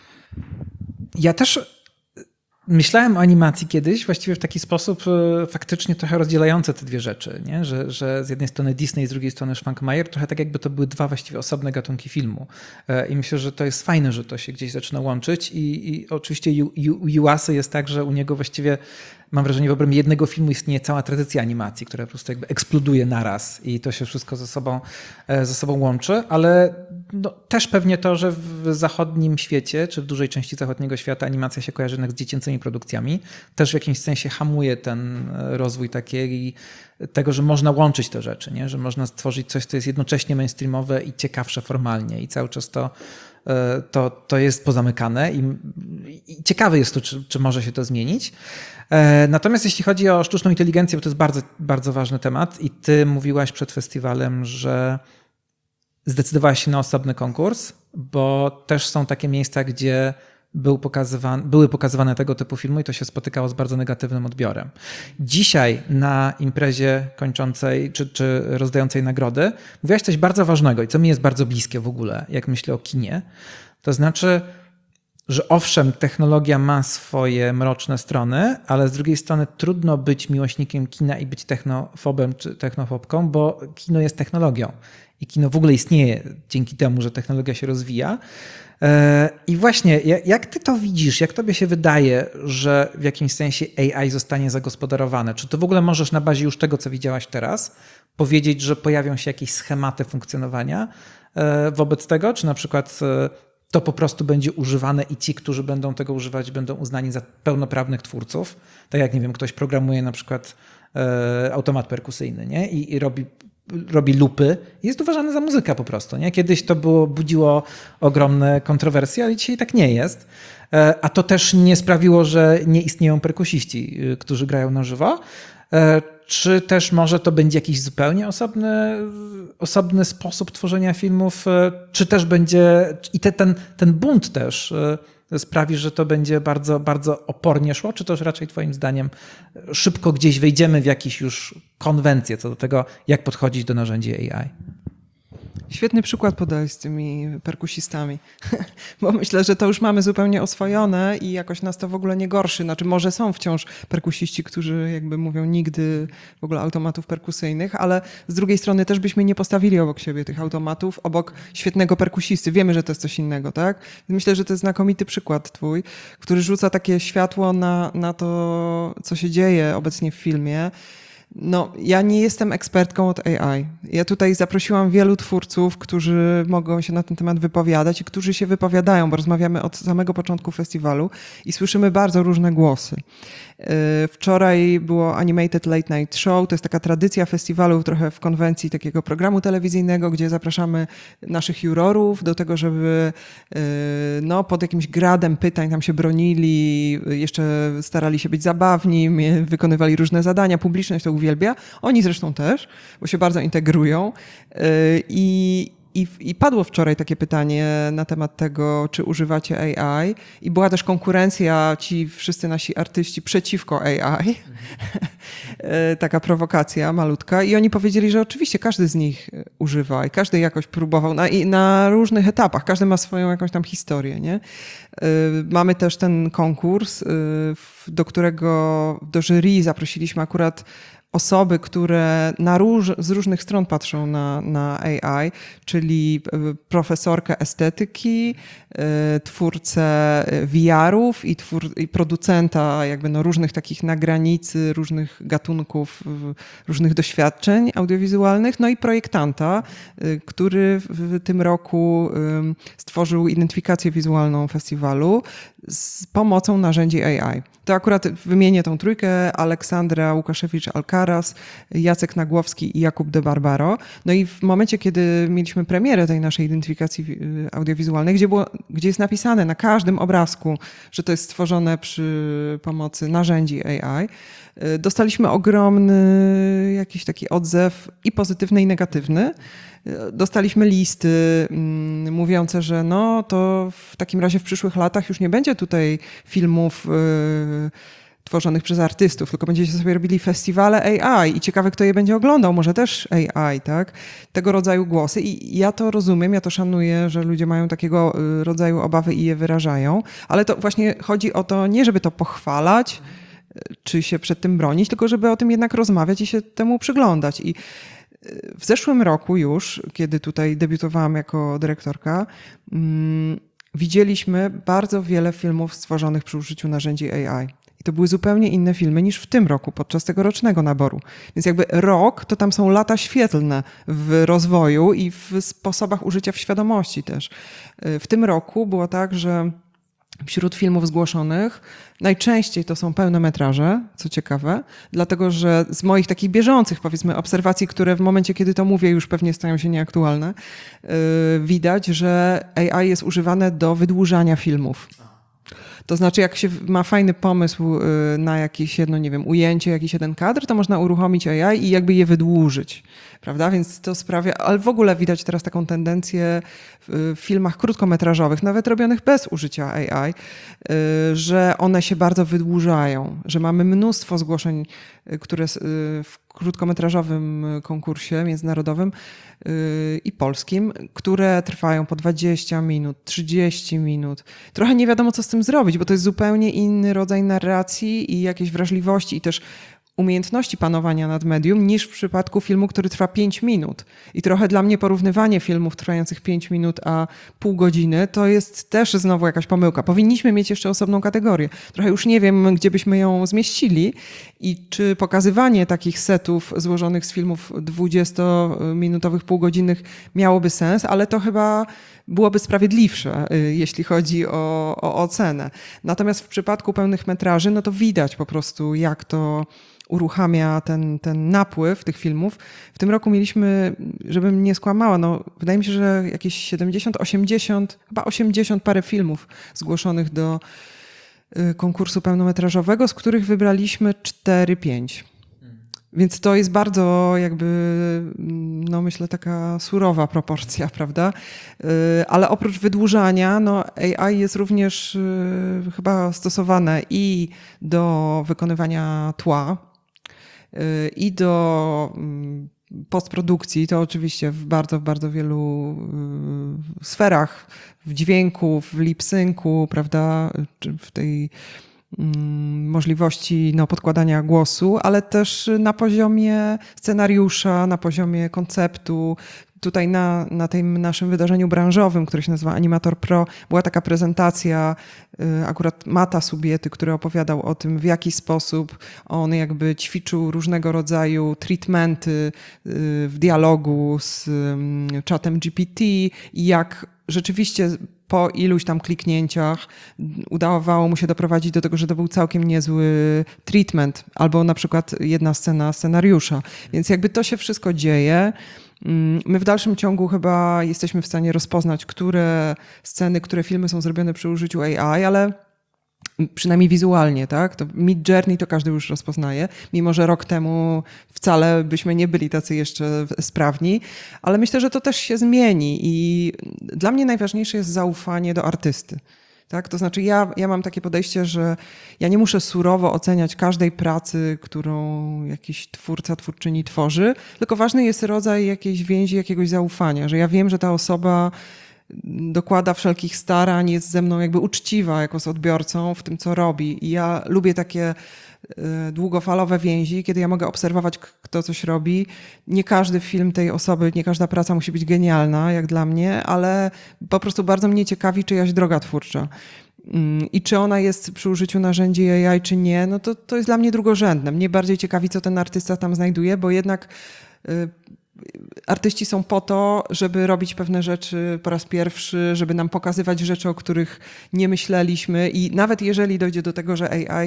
Ja też myślałem o animacji kiedyś właściwie w taki sposób faktycznie trochę rozdzielający te dwie rzeczy, nie? Że, że z jednej strony Disney, z drugiej strony Schwankmajer, trochę tak jakby to były dwa właściwie osobne gatunki filmu. I myślę, że to jest fajne, że to się gdzieś zaczyna łączyć i, i oczywiście u, u, u Yuasy jest tak, że u niego właściwie mam wrażenie, w obrębie jednego filmu istnieje cała tradycja animacji, która po prostu jakby eksploduje naraz i to się wszystko ze sobą, ze sobą łączy, ale no, też pewnie to, że w zachodnim świecie, czy w dużej części zachodniego świata animacja się kojarzy jednak z dziecięcymi produkcjami, też w jakimś sensie hamuje ten rozwój takiej tego, że można łączyć te rzeczy, nie? Że można stworzyć coś, co jest jednocześnie mainstreamowe i ciekawsze formalnie i cały czas to To, to jest pozamykane i, i ciekawe jest to, czy, czy może się to zmienić. Natomiast jeśli chodzi o sztuczną inteligencję, bo to jest bardzo, bardzo ważny temat i ty mówiłaś przed festiwalem, że zdecydowałaś się na osobny konkurs, bo też są takie miejsca, gdzie był pokazywany, były pokazywane tego typu filmy i to się spotykało z bardzo negatywnym odbiorem. Dzisiaj na imprezie kończącej czy, czy rozdającej nagrody mówiłaś coś bardzo ważnego i co mi jest bardzo bliskie w ogóle, jak myślę o kinie. To znaczy, że owszem, technologia ma swoje mroczne strony, ale z drugiej strony trudno być miłośnikiem kina i być technofobem czy technofobką, bo kino jest technologią i kino w ogóle istnieje dzięki temu, że technologia się rozwija. I właśnie, jak ty to widzisz, jak tobie się wydaje, że w jakimś sensie A I zostanie zagospodarowane? Czy to w ogóle możesz na bazie już tego, co widziałaś teraz, powiedzieć, że pojawią się jakieś schematy funkcjonowania wobec tego? Czy na przykład to po prostu będzie używane i ci, którzy będą tego używać, będą uznani za pełnoprawnych twórców? Tak jak, nie wiem, ktoś programuje na przykład automat perkusyjny, nie? I, i robi robi lupy i jest uważany za muzykę po prostu. Nie? Kiedyś to było, budziło ogromne kontrowersje, ale dzisiaj tak nie jest. A to też nie sprawiło, że nie istnieją perkusiści, którzy grają na żywo. Czy też może to będzie jakiś zupełnie osobny, osobny sposób tworzenia filmów, czy też będzie i te, ten, ten bunt też sprawi, że to będzie bardzo, bardzo opornie szło, czy też raczej twoim zdaniem szybko gdzieś wejdziemy w jakieś już konwencje co do tego, jak podchodzić do narzędzi A I? Świetny przykład podałeś z tymi perkusistami, bo myślę, że to już mamy zupełnie oswojone i jakoś nas to w ogóle nie gorszy. Znaczy może są wciąż perkusiści, którzy jakby mówią nigdy w ogóle automatów perkusyjnych, ale z drugiej strony też byśmy nie postawili obok siebie tych automatów, obok świetnego perkusisty. Wiemy, że to jest coś innego, tak? Myślę, że to jest znakomity przykład twój, który rzuca takie światło na, na to, co się dzieje obecnie w filmie. No, ja nie jestem ekspertką od A I. Ja tutaj zaprosiłam wielu twórców, którzy mogą się na ten temat wypowiadać i którzy się wypowiadają, bo rozmawiamy od samego początku festiwalu i słyszymy bardzo różne głosy. Wczoraj było Animated Late Night Show, to jest taka tradycja festiwalu trochę w konwencji takiego programu telewizyjnego, gdzie zapraszamy naszych jurorów do tego, żeby no, pod jakimś gradem pytań tam się bronili, jeszcze starali się być zabawni, wykonywali różne zadania, publiczność to uwielbia. Oni zresztą też, bo się bardzo integrują. I, i, i padło wczoraj takie pytanie na temat tego, czy używacie A I. I była też konkurencja, ci wszyscy nasi artyści przeciwko A I. Taka prowokacja malutka. I oni powiedzieli, że oczywiście każdy z nich używa i każdy jakoś próbował na, na różnych etapach. Każdy ma swoją jakąś tam historię, nie? Mamy też ten konkurs, do którego do jury zaprosiliśmy akurat osoby, które na róż, z różnych stron patrzą na, na A I, czyli profesorkę estetyki, twórcę V R-ów i, twór, i producenta jakby no różnych takich na granicy, różnych gatunków, różnych doświadczeń audiowizualnych, no i projektanta, który w tym roku stworzył identyfikację wizualną festiwalu z pomocą narzędzi A I. To akurat wymienię tą trójkę: Aleksandra Łukaszewicz-Alcaraz, Jacek Nagłowski i Jakub de Barbaro. No i w momencie, kiedy mieliśmy premierę tej naszej identyfikacji audiowizualnej, gdzie, było, gdzie jest napisane na każdym obrazku, że to jest stworzone przy pomocy narzędzi A I, dostaliśmy ogromny jakiś taki odzew i pozytywny, i negatywny. Dostaliśmy listy mm, mówiące, że no to w takim razie w przyszłych latach już nie będzie tutaj filmów yy, tworzonych przez artystów, tylko będziecie sobie robili festiwale A I i ciekawe, kto je będzie oglądał, może też A I, tak? Tego rodzaju głosy i ja to rozumiem, ja to szanuję, że ludzie mają takiego rodzaju obawy i je wyrażają, ale to właśnie chodzi o to, nie żeby to pochwalać, czy się przed tym bronić, tylko żeby o tym jednak rozmawiać i się temu przyglądać. I w zeszłym roku już, kiedy tutaj debiutowałam jako dyrektorka, hmm, widzieliśmy bardzo wiele filmów stworzonych przy użyciu narzędzi A I. I to były zupełnie inne filmy niż w tym roku, podczas tegorocznego naboru. Więc jakby rok to tam są lata świetlne w rozwoju i w sposobach użycia w świadomości też. W tym roku było tak, że wśród filmów zgłoszonych najczęściej to są pełnometraże, co ciekawe, dlatego że z moich takich bieżących, powiedzmy, obserwacji, które w momencie, kiedy to mówię, już pewnie stają się nieaktualne, yy, widać, że A I jest używane do wydłużania filmów. To znaczy, jak się ma fajny pomysł na jakieś jedno, nie wiem, ujęcie, jakiś jeden kadr, to można uruchomić A I i jakby je wydłużyć, prawda? Więc to sprawia, ale w ogóle widać teraz taką tendencję w filmach krótkometrażowych, nawet robionych bez użycia A I, że one się bardzo wydłużają, że mamy mnóstwo zgłoszeń, które w krótkometrażowym konkursie międzynarodowym i polskim, które trwają po dwadzieścia minut, trzydzieści minut. Trochę nie wiadomo, co z tym zrobić, bo to jest zupełnie inny rodzaj narracji i jakiejś wrażliwości i też umiejętności panowania nad medium niż w przypadku filmu, który trwa pięć minut. I trochę dla mnie porównywanie filmów trwających pięć minut a pół godziny to jest też znowu jakaś pomyłka. Powinniśmy mieć jeszcze osobną kategorię. Trochę już nie wiem, gdzie byśmy ją zmieścili i czy pokazywanie takich setów złożonych z filmów dwudziestominutowych, półgodzinnych miałoby sens, ale to chyba byłoby sprawiedliwsze, jeśli chodzi o, o ocenę. Natomiast w przypadku pełnych metraży, no to widać po prostu, jak to uruchamia ten, ten napływ tych filmów. W tym roku mieliśmy, żebym nie skłamała, no wydaje mi się, że jakieś siedemdziesiąt, osiemdziesiąt, chyba osiemdziesiąt parę filmów zgłoszonych do konkursu pełnometrażowego, z których wybraliśmy cztery pięć. Więc to jest bardzo jakby, no myślę, taka surowa proporcja, prawda? Ale oprócz wydłużania, no A I jest również chyba stosowane i do wykonywania tła, i do postprodukcji, to oczywiście w bardzo, w bardzo wielu sferach, w dźwięku, w lip-syncu, prawda, czy w tej możliwości no, podkładania głosu, ale też na poziomie scenariusza, na poziomie konceptu. Tutaj na, na tym naszym wydarzeniu branżowym, które się nazywa Animator Pro, była taka prezentacja akurat Mata Subiety, który opowiadał o tym, w jaki sposób on jakby ćwiczył różnego rodzaju treatmenty w dialogu z czatem G P T i jak rzeczywiście po iluś tam kliknięciach udawało mu się doprowadzić do tego, że to był całkiem niezły treatment, albo na przykład jedna scena scenariusza. Więc jakby to się wszystko dzieje. My w dalszym ciągu chyba jesteśmy w stanie rozpoznać, które sceny, które filmy są zrobione przy użyciu A I, ale przynajmniej wizualnie, tak? To Mid Journey to każdy już rozpoznaje, mimo że rok temu wcale byśmy nie byli tacy jeszcze sprawni, ale myślę, że to też się zmieni i dla mnie najważniejsze jest zaufanie do artysty. Tak? To znaczy ja, ja mam takie podejście, że ja nie muszę surowo oceniać każdej pracy, którą jakiś twórca, twórczyni tworzy, tylko ważny jest rodzaj jakiejś więzi, jakiegoś zaufania, że ja wiem, że ta osoba dokłada wszelkich starań, jest ze mną jakby uczciwa jako z odbiorcą w tym, co robi. I ja lubię takie długofalowe więzi, kiedy ja mogę obserwować, kto coś robi. Nie każdy film tej osoby, nie każda praca musi być genialna, jak dla mnie, ale po prostu bardzo mnie ciekawi czyjaś droga twórcza. I czy ona jest przy użyciu narzędzi A I, czy nie, no to, to jest dla mnie drugorzędne. Mnie bardziej ciekawi, co ten artysta tam znajduje, bo jednak y, artyści są po to, żeby robić pewne rzeczy po raz pierwszy, żeby nam pokazywać rzeczy, o których nie myśleliśmy i nawet jeżeli dojdzie do tego, że A I,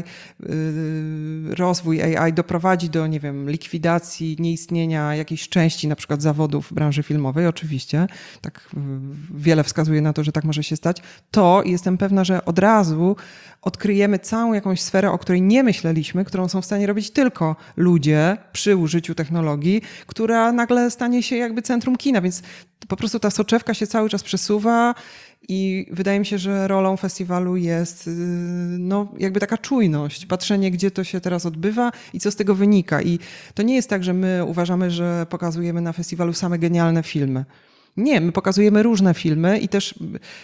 yy, rozwój A I doprowadzi do, nie wiem, likwidacji, nieistnienia jakiejś części na przykład zawodów w branży filmowej, oczywiście, tak yy, wiele wskazuje na to, że tak może się stać, to jestem pewna, że od razu odkryjemy całą jakąś sferę, o której nie myśleliśmy, którą są w stanie robić tylko ludzie przy użyciu technologii, która nagle stanie się jakby centrum kina, więc po prostu ta soczewka się cały czas przesuwa i wydaje mi się, że rolą festiwalu jest no, jakby taka czujność, patrzenie, gdzie to się teraz odbywa i co z tego wynika. I to nie jest tak, że my uważamy, że pokazujemy na festiwalu same genialne filmy. Nie, my pokazujemy różne filmy i też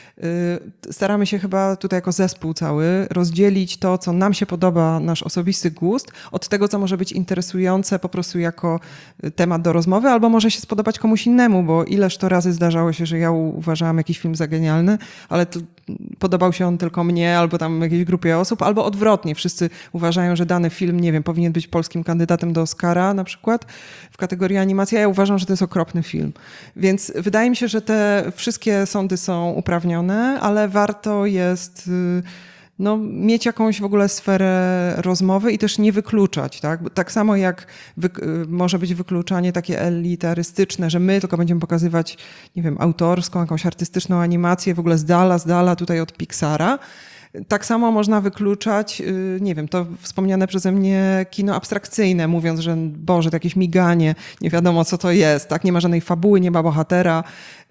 y, staramy się chyba tutaj jako zespół cały rozdzielić to, co nam się podoba, nasz osobisty gust, od tego, co może być interesujące po prostu jako temat do rozmowy, albo może się spodobać komuś innemu, bo ileż to razy zdarzało się, że ja uważałam jakiś film za genialny, ale to podobał się on tylko mnie, albo tam jakiejś grupie osób, albo odwrotnie. Wszyscy uważają, że dany film, nie wiem, powinien być polskim kandydatem do Oscara na przykład w kategorii animacja. Ja uważam, że to jest okropny film. Więc wydaje mi się, że te wszystkie sądy są uprawnione, ale warto jest no, mieć jakąś w ogóle sferę rozmowy i też nie wykluczać. Tak, tak samo jak wy, może być wykluczanie takie elitarystyczne, że my tylko będziemy pokazywać, nie wiem, autorską, jakąś artystyczną animację w ogóle z dala, z dala tutaj od Pixara. Tak samo można wykluczać, nie wiem, to wspomniane przeze mnie kino abstrakcyjne, mówiąc, że Boże, to jakieś miganie, nie wiadomo co to jest, tak? Nie ma żadnej fabuły, nie ma bohatera.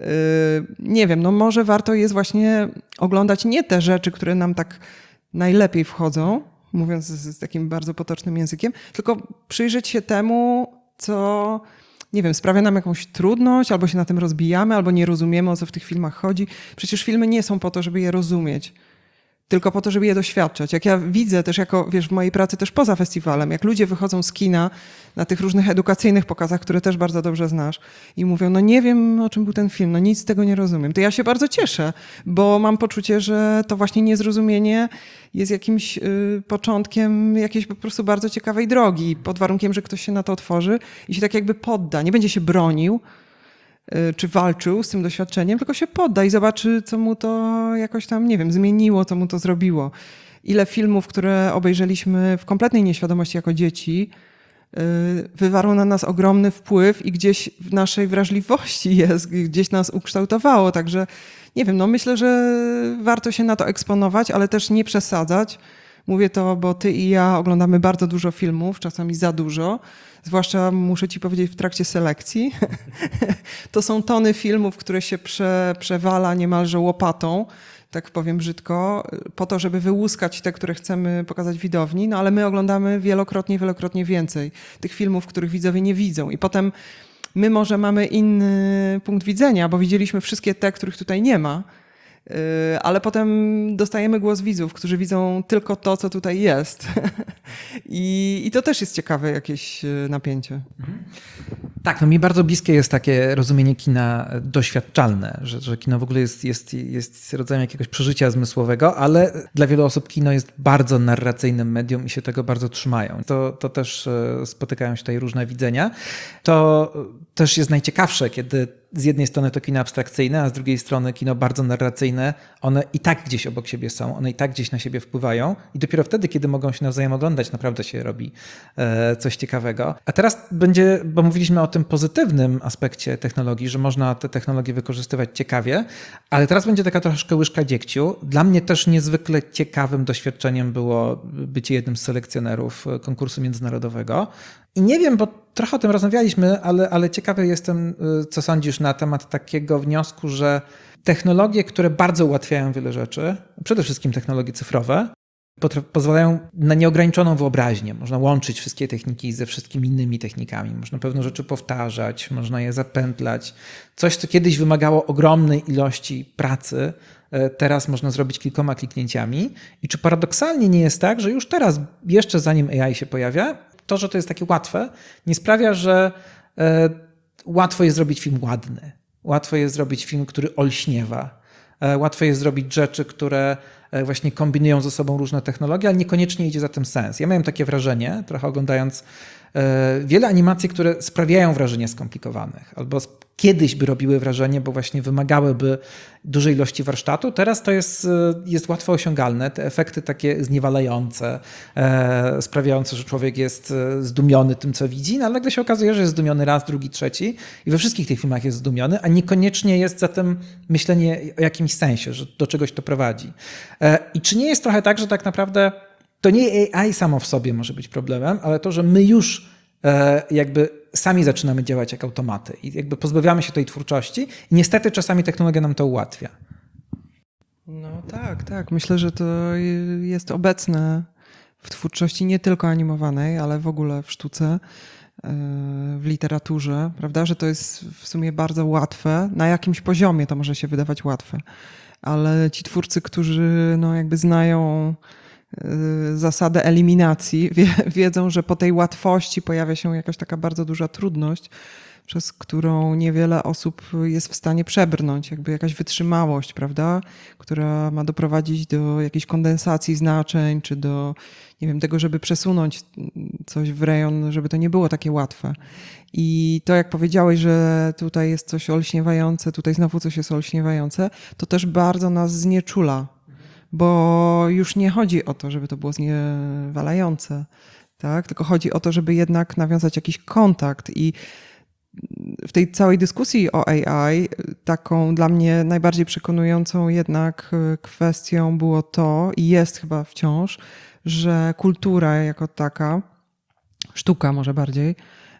Nie wiem, no może warto jest właśnie oglądać nie te rzeczy, które nam tak najlepiej wchodzą, mówiąc z takim bardzo potocznym językiem, tylko przyjrzeć się temu, co, nie wiem, sprawia nam jakąś trudność, albo się na tym rozbijamy, albo nie rozumiemy, o co w tych filmach chodzi. Przecież filmy nie są po to, żeby je rozumieć, tylko po to, żeby je doświadczać. Jak ja widzę też jako, wiesz, w mojej pracy też poza festiwalem, jak ludzie wychodzą z kina na tych różnych edukacyjnych pokazach, które też bardzo dobrze znasz i mówią, no nie wiem, o czym był ten film, no nic z tego nie rozumiem. To ja się bardzo cieszę, bo mam poczucie, że to właśnie niezrozumienie jest jakimś y, początkiem jakiejś po prostu bardzo ciekawej drogi, pod warunkiem, że ktoś się na to otworzy i się tak jakby podda, nie będzie się bronił, czy walczył z tym doświadczeniem, tylko się podda i zobaczy, co mu to jakoś tam, nie wiem, zmieniło, co mu to zrobiło. Ile filmów, które obejrzeliśmy w kompletnej nieświadomości jako dzieci, wywarło na nas ogromny wpływ i gdzieś w naszej wrażliwości jest, gdzieś nas ukształtowało. Także nie wiem, no myślę, że warto się na to eksponować, ale też nie przesadzać. Mówię to, bo ty i ja oglądamy bardzo dużo filmów, czasami za dużo. Zwłaszcza muszę ci powiedzieć w trakcie selekcji. To są tony filmów, które się prze, przewala niemalże łopatą, tak powiem brzydko, po to, żeby wyłuskać te, które chcemy pokazać widowni, no ale my oglądamy wielokrotnie, wielokrotnie więcej tych filmów, których widzowie nie widzą. I potem my może mamy inny punkt widzenia, bo widzieliśmy wszystkie te, których tutaj nie ma, ale potem dostajemy głos widzów, którzy widzą tylko to, co tutaj jest. I, i to też jest ciekawe jakieś napięcie. Tak, no mi bardzo bliskie jest takie rozumienie kina doświadczalne, że, że kino w ogóle jest, jest, jest rodzajem jakiegoś przeżycia zmysłowego, ale dla wielu osób kino jest bardzo narracyjnym medium i się tego bardzo trzymają. To, to też spotykają się tutaj różne widzenia. To też jest najciekawsze, kiedy z jednej strony to kino abstrakcyjne, a z drugiej strony kino bardzo narracyjne, one i tak gdzieś obok siebie są, one i tak gdzieś na siebie wpływają i dopiero wtedy, kiedy mogą się nawzajem oglądać, naprawdę się robi coś ciekawego. A teraz będzie, bo mówiliśmy o tym pozytywnym aspekcie technologii, że można te technologie wykorzystywać ciekawie, ale teraz będzie taka troszkę łyżka dziegciu. Dla mnie też niezwykle ciekawym doświadczeniem było bycie jednym z selekcjonerów konkursu międzynarodowego. I nie wiem, bo trochę o tym rozmawialiśmy, ale, ale ciekawy jestem, co sądzisz na temat takiego wniosku, że technologie, które bardzo ułatwiają wiele rzeczy, przede wszystkim technologie cyfrowe, pozwalają na nieograniczoną wyobraźnię. Można łączyć wszystkie techniki ze wszystkimi innymi technikami. Można pewne rzeczy powtarzać, można je zapętlać. Coś, co kiedyś wymagało ogromnej ilości pracy, teraz można zrobić kilkoma kliknięciami i czy paradoksalnie nie jest tak, że już teraz, jeszcze zanim A I się pojawia, to, że to jest takie łatwe, nie sprawia, że łatwo jest zrobić film ładny, łatwo jest zrobić film, który olśniewa, łatwo jest zrobić rzeczy, które właśnie kombinują ze sobą różne technologie, ale niekoniecznie idzie za tym sens. Ja miałem takie wrażenie, trochę oglądając wiele animacji, które sprawiają wrażenie skomplikowanych, albo kiedyś by robiły wrażenie, bo właśnie wymagałyby dużej ilości warsztatu. Teraz to jest, jest łatwo osiągalne. Te efekty takie zniewalające, e, sprawiające, że człowiek jest zdumiony tym, co widzi, no ale nagle się okazuje, że jest zdumiony raz, drugi, trzeci i we wszystkich tych filmach jest zdumiony, a niekoniecznie jest za tym myślenie o jakimś sensie, że do czegoś to prowadzi. E, I czy nie jest trochę tak, że tak naprawdę to nie A I samo w sobie może być problemem, ale to, że my już e, jakby sami zaczynamy działać jak automaty i jakby pozbawiamy się tej twórczości i niestety czasami technologia nam to ułatwia. No tak, tak. Myślę, że to jest obecne w twórczości nie tylko animowanej, ale w ogóle w sztuce, w literaturze, prawda, że to jest w sumie bardzo łatwe. Na jakimś poziomie to może się wydawać łatwe, ale ci twórcy, którzy no jakby znają zasadę eliminacji, wie, wiedzą, że po tej łatwości pojawia się jakaś taka bardzo duża trudność, przez którą niewiele osób jest w stanie przebrnąć, jakby jakaś wytrzymałość, prawda, która ma doprowadzić do jakiejś kondensacji znaczeń, czy do, nie wiem, tego, żeby przesunąć coś w rejon, żeby to nie było takie łatwe. I to, jak powiedziałeś, że tutaj jest coś olśniewające, tutaj znowu coś jest olśniewające, to też bardzo nas znieczula. Bo już nie chodzi o to, żeby to było zniewalające, tak? Tylko chodzi o to, żeby jednak nawiązać jakiś kontakt. I w tej całej dyskusji o A I taką dla mnie najbardziej przekonującą jednak kwestią było to, i jest chyba wciąż, że kultura jako taka, sztuka może bardziej,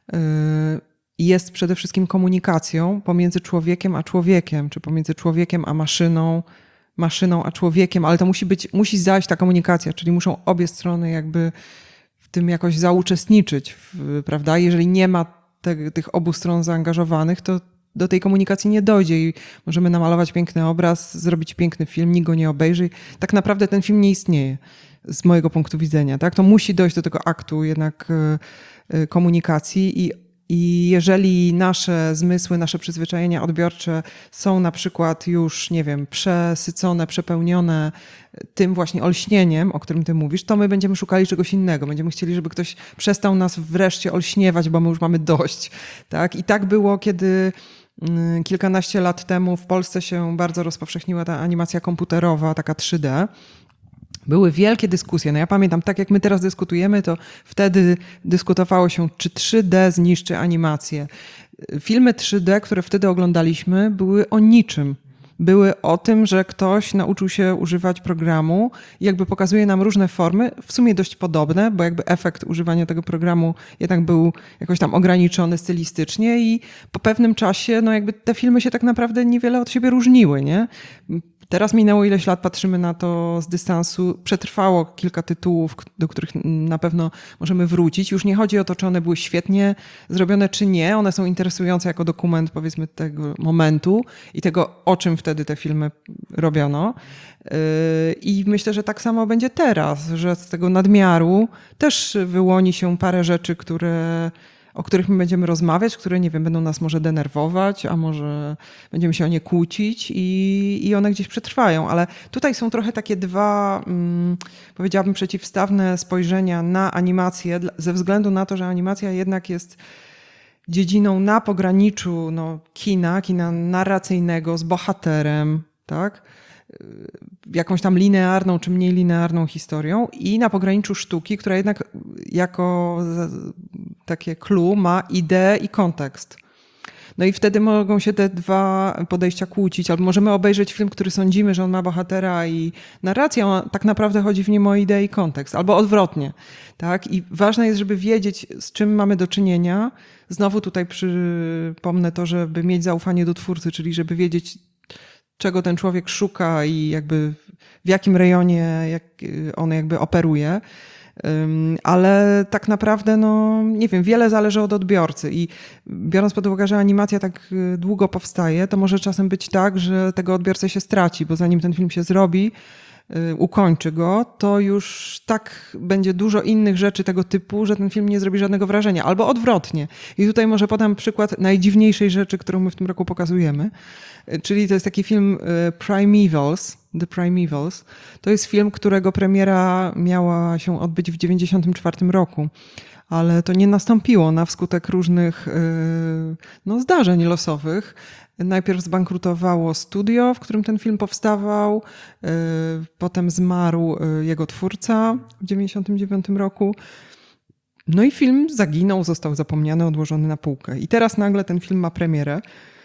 jest przede wszystkim komunikacją pomiędzy człowiekiem a człowiekiem, czy pomiędzy człowiekiem a maszyną, maszyną a człowiekiem, ale to musi być, musi zajść ta komunikacja, czyli muszą obie strony jakby w tym jakoś zauczestniczyć, w, prawda? Jeżeli nie ma te, tych obu stron zaangażowanych, to do tej komunikacji nie dojdzie i możemy namalować piękny obraz, zrobić piękny film, nikt go nie obejrzy. Tak naprawdę ten film nie istnieje z mojego punktu widzenia, tak? To musi dojść do tego aktu jednak komunikacji i I jeżeli nasze zmysły, nasze przyzwyczajenia odbiorcze są na przykład już, nie wiem, przesycone, przepełnione tym właśnie olśnieniem, o którym ty mówisz, to my będziemy szukali czegoś innego. Będziemy chcieli, żeby ktoś przestał nas wreszcie olśniewać, bo my już mamy dość. Tak? I tak było, kiedy kilkanaście lat temu w Polsce się bardzo rozpowszechniła ta animacja komputerowa, taka trzy D. Były wielkie dyskusje. No ja pamiętam, tak jak my teraz dyskutujemy, to wtedy dyskutowało się, czy trzy D zniszczy animację. Filmy trzy D, które wtedy oglądaliśmy, były o niczym. Były o tym, że ktoś nauczył się używać programu i jakby pokazuje nam różne formy, w sumie dość podobne, bo jakby efekt używania tego programu jednak był jakoś tam ograniczony stylistycznie i po pewnym czasie no jakby te filmy się tak naprawdę niewiele od siebie różniły, nie? Teraz minęło ileś lat, patrzymy na to z dystansu. Przetrwało kilka tytułów, do których na pewno możemy wrócić. Już nie chodzi o to, czy one były świetnie zrobione, czy nie. One są interesujące jako dokument, powiedzmy, tego momentu i tego, o czym wtedy te filmy robiono. I myślę, że tak samo będzie teraz, że z tego nadmiaru też wyłoni się parę rzeczy, które... o których my będziemy rozmawiać, które, nie wiem, będą nas może denerwować, a może będziemy się o nie kłócić i, i one gdzieś przetrwają. Ale tutaj są trochę takie dwa, hmm, powiedziałabym, przeciwstawne spojrzenia na animację, ze względu na to, że animacja jednak jest dziedziną na pograniczu no, kina, kina narracyjnego z bohaterem, tak? Jakąś tam linearną czy mniej linearną historią i na pograniczu sztuki, która jednak jako takie clue ma ideę i kontekst. No i wtedy mogą się te dwa podejścia kłócić, albo możemy obejrzeć film, który sądzimy, że on ma bohatera i narrację, a tak naprawdę chodzi w nim o ideę i kontekst, albo odwrotnie. Tak? I ważne jest, żeby wiedzieć, z czym mamy do czynienia. Znowu tutaj przypomnę to, żeby mieć zaufanie do twórcy, czyli żeby wiedzieć, czego ten człowiek szuka i jakby w jakim rejonie jak on jakby operuje. Ale tak naprawdę, no nie wiem, wiele zależy od odbiorcy i biorąc pod uwagę, że animacja tak długo powstaje, to może czasem być tak, że tego odbiorcę się straci, bo zanim ten film się zrobi, ukończy go, to już tak będzie dużo innych rzeczy tego typu, że ten film nie zrobi żadnego wrażenia. Albo odwrotnie. I tutaj może podam przykład najdziwniejszej rzeczy, którą my w tym roku pokazujemy. Czyli to jest taki film Primevals, The Primevals. To jest film, którego premiera miała się odbyć w dziewięćdziesiątym czwartym roku. Ale to nie nastąpiło na skutek różnych no, zdarzeń losowych. Najpierw zbankrutowało studio, w którym ten film powstawał, potem zmarł jego twórca w dziewięćdziesiątym dziewiątym roku. No i film zaginął, został zapomniany, odłożony na półkę. I teraz nagle ten film ma premierę.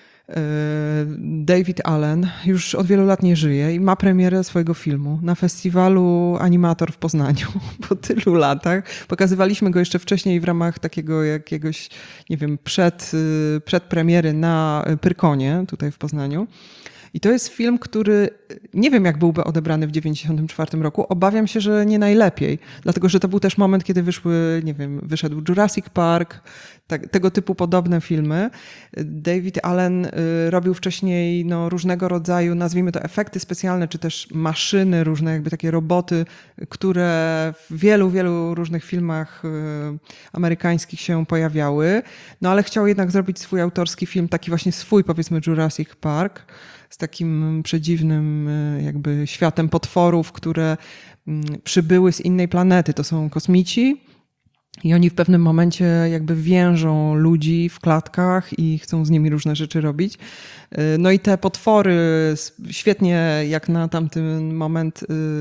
David Allen już od wielu lat nie żyje i ma premierę swojego filmu na festiwalu Animator w Poznaniu po tylu latach. Pokazywaliśmy go jeszcze wcześniej w ramach takiego jakiegoś, nie wiem, przed, przedpremiery na Pyrkonie tutaj w Poznaniu. I to jest film, który nie wiem, jak byłby odebrany w dziewięćdziesiątym czwartym roku. Obawiam się, że nie najlepiej. Dlatego, że to był też moment, kiedy wyszły, nie wiem, wyszedł Jurassic Park, tak, tego typu podobne filmy. David Allen y, robił wcześniej no, różnego rodzaju, nazwijmy to efekty specjalne, czy też maszyny, różne jakby takie roboty, które w wielu, wielu różnych filmach y, amerykańskich się pojawiały. No ale chciał jednak zrobić swój autorski film, taki właśnie swój, powiedzmy Jurassic Park, z takim przedziwnym jakby światem potworów, które przybyły z innej planety. To są kosmici i oni w pewnym momencie jakby więżą ludzi w klatkach i chcą z nimi różne rzeczy robić. No i te potwory świetnie jak na tamten moment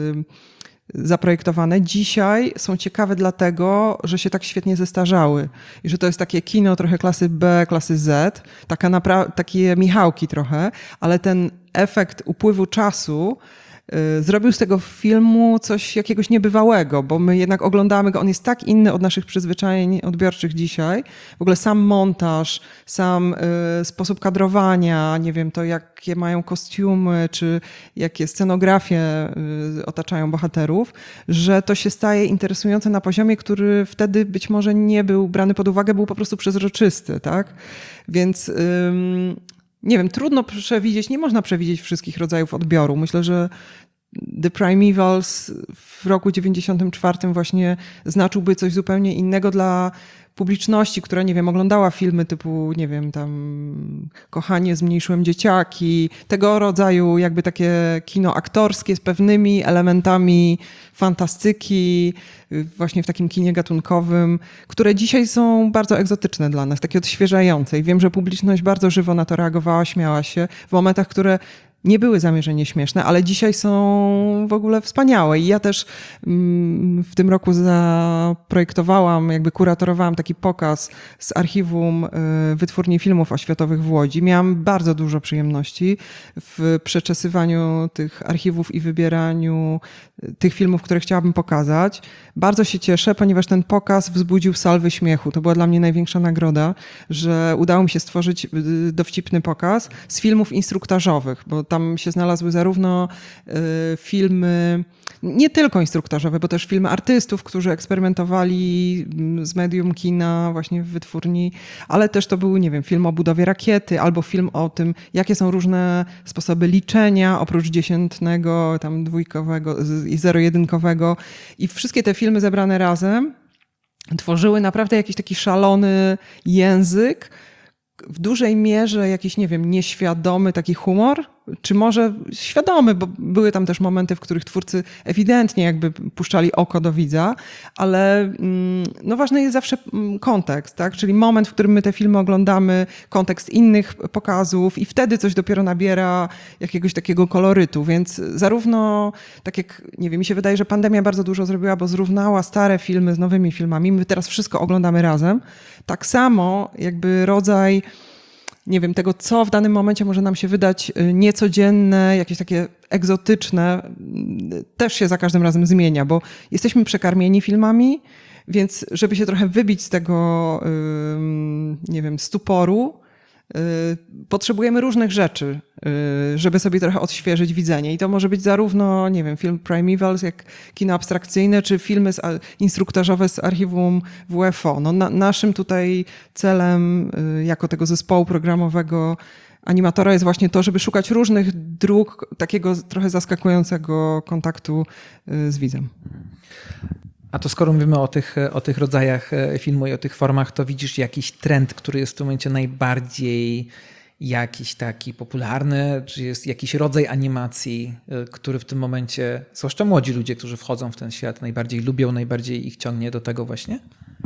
zaprojektowane, dzisiaj są ciekawe dlatego, że się tak świetnie zestarzały i że to jest takie kino trochę klasy B, klasy Z, taka napra- takie Michałki trochę, ale ten efekt upływu czasu y, zrobił z tego filmu coś jakiegoś niebywałego, bo my jednak oglądamy go, on jest tak inny od naszych przyzwyczajeń odbiorczych dzisiaj. W ogóle sam montaż, sam y, sposób kadrowania, nie wiem, to jakie mają kostiumy, czy jakie scenografie y, otaczają bohaterów, że to się staje interesujące na poziomie, który wtedy być może nie był brany pod uwagę, był po prostu przezroczysty, tak? Więc... Ym, Nie wiem, trudno przewidzieć, nie można przewidzieć wszystkich rodzajów odbioru. Myślę, że The Primevals w roku dziewięćdziesiątym czwartym właśnie znaczyłby coś zupełnie innego dla publiczności, która, nie wiem, oglądała filmy typu, nie wiem, tam Kochanie, zmniejszyłem dzieciaki, tego rodzaju jakby takie kino aktorskie z pewnymi elementami fantastyki, właśnie w takim kinie gatunkowym, które dzisiaj są bardzo egzotyczne dla nas, takie odświeżające. I wiem, że publiczność bardzo żywo na to reagowała, śmiała się w momentach, które nie były zamierzenie śmieszne, ale dzisiaj są w ogóle wspaniałe. I ja też w tym roku zaprojektowałam, jakby kuratorowałam taki pokaz z archiwum Wytwórni Filmów Oświatowych w Łodzi. Miałam bardzo dużo przyjemności w przeczesywaniu tych archiwów i wybieraniu tych filmów, które chciałabym pokazać. Bardzo się cieszę, ponieważ ten pokaz wzbudził salwy śmiechu. To była dla mnie największa nagroda, że udało mi się stworzyć dowcipny pokaz z filmów instruktażowych, bo tam się znalazły zarówno filmy, nie tylko instruktażowe, bo też filmy artystów, którzy eksperymentowali z medium kina właśnie w wytwórni, ale też to był, nie wiem, film o budowie rakiety albo film o tym, jakie są różne sposoby liczenia oprócz dziesiętnego, tam dwójkowego i zero-jedynkowego. I wszystkie te filmy zebrane razem tworzyły naprawdę jakiś taki szalony język, w dużej mierze jakiś, nie wiem, nieświadomy taki humor, czy może świadomy, bo były tam też momenty, w których twórcy ewidentnie jakby puszczali oko do widza, ale no ważny jest zawsze kontekst, tak? Czyli moment, w którym my te filmy oglądamy, kontekst innych pokazów i wtedy coś dopiero nabiera jakiegoś takiego kolorytu, więc zarówno, tak jak, nie wiem, mi się wydaje, że pandemia bardzo dużo zrobiła, bo zrównała stare filmy z nowymi filmami, my teraz wszystko oglądamy razem, tak samo jakby rodzaj nie wiem, tego, co w danym momencie może nam się wydać niecodzienne, jakieś takie egzotyczne, też się za każdym razem zmienia, bo jesteśmy przekarmieni filmami, więc żeby się trochę wybić z tego, nie wiem, stuporu, potrzebujemy różnych rzeczy, żeby sobie trochę odświeżyć widzenie. I to może być zarówno, nie wiem, film Primevals, jak kino abstrakcyjne, czy filmy z, instruktażowe z archiwum W F O. No, na, naszym tutaj celem, jako tego zespołu programowego animatora, jest właśnie to, żeby szukać różnych dróg takiego trochę zaskakującego kontaktu z widzem. A to skoro mówimy o tych, o tych rodzajach filmu i o tych formach, to widzisz jakiś trend, który jest w tym momencie najbardziej jakiś taki popularny? Czy jest jakiś rodzaj animacji, który w tym momencie, zwłaszcza młodzi ludzie, którzy wchodzą w ten świat, najbardziej lubią, najbardziej ich ciągnie do tego właśnie?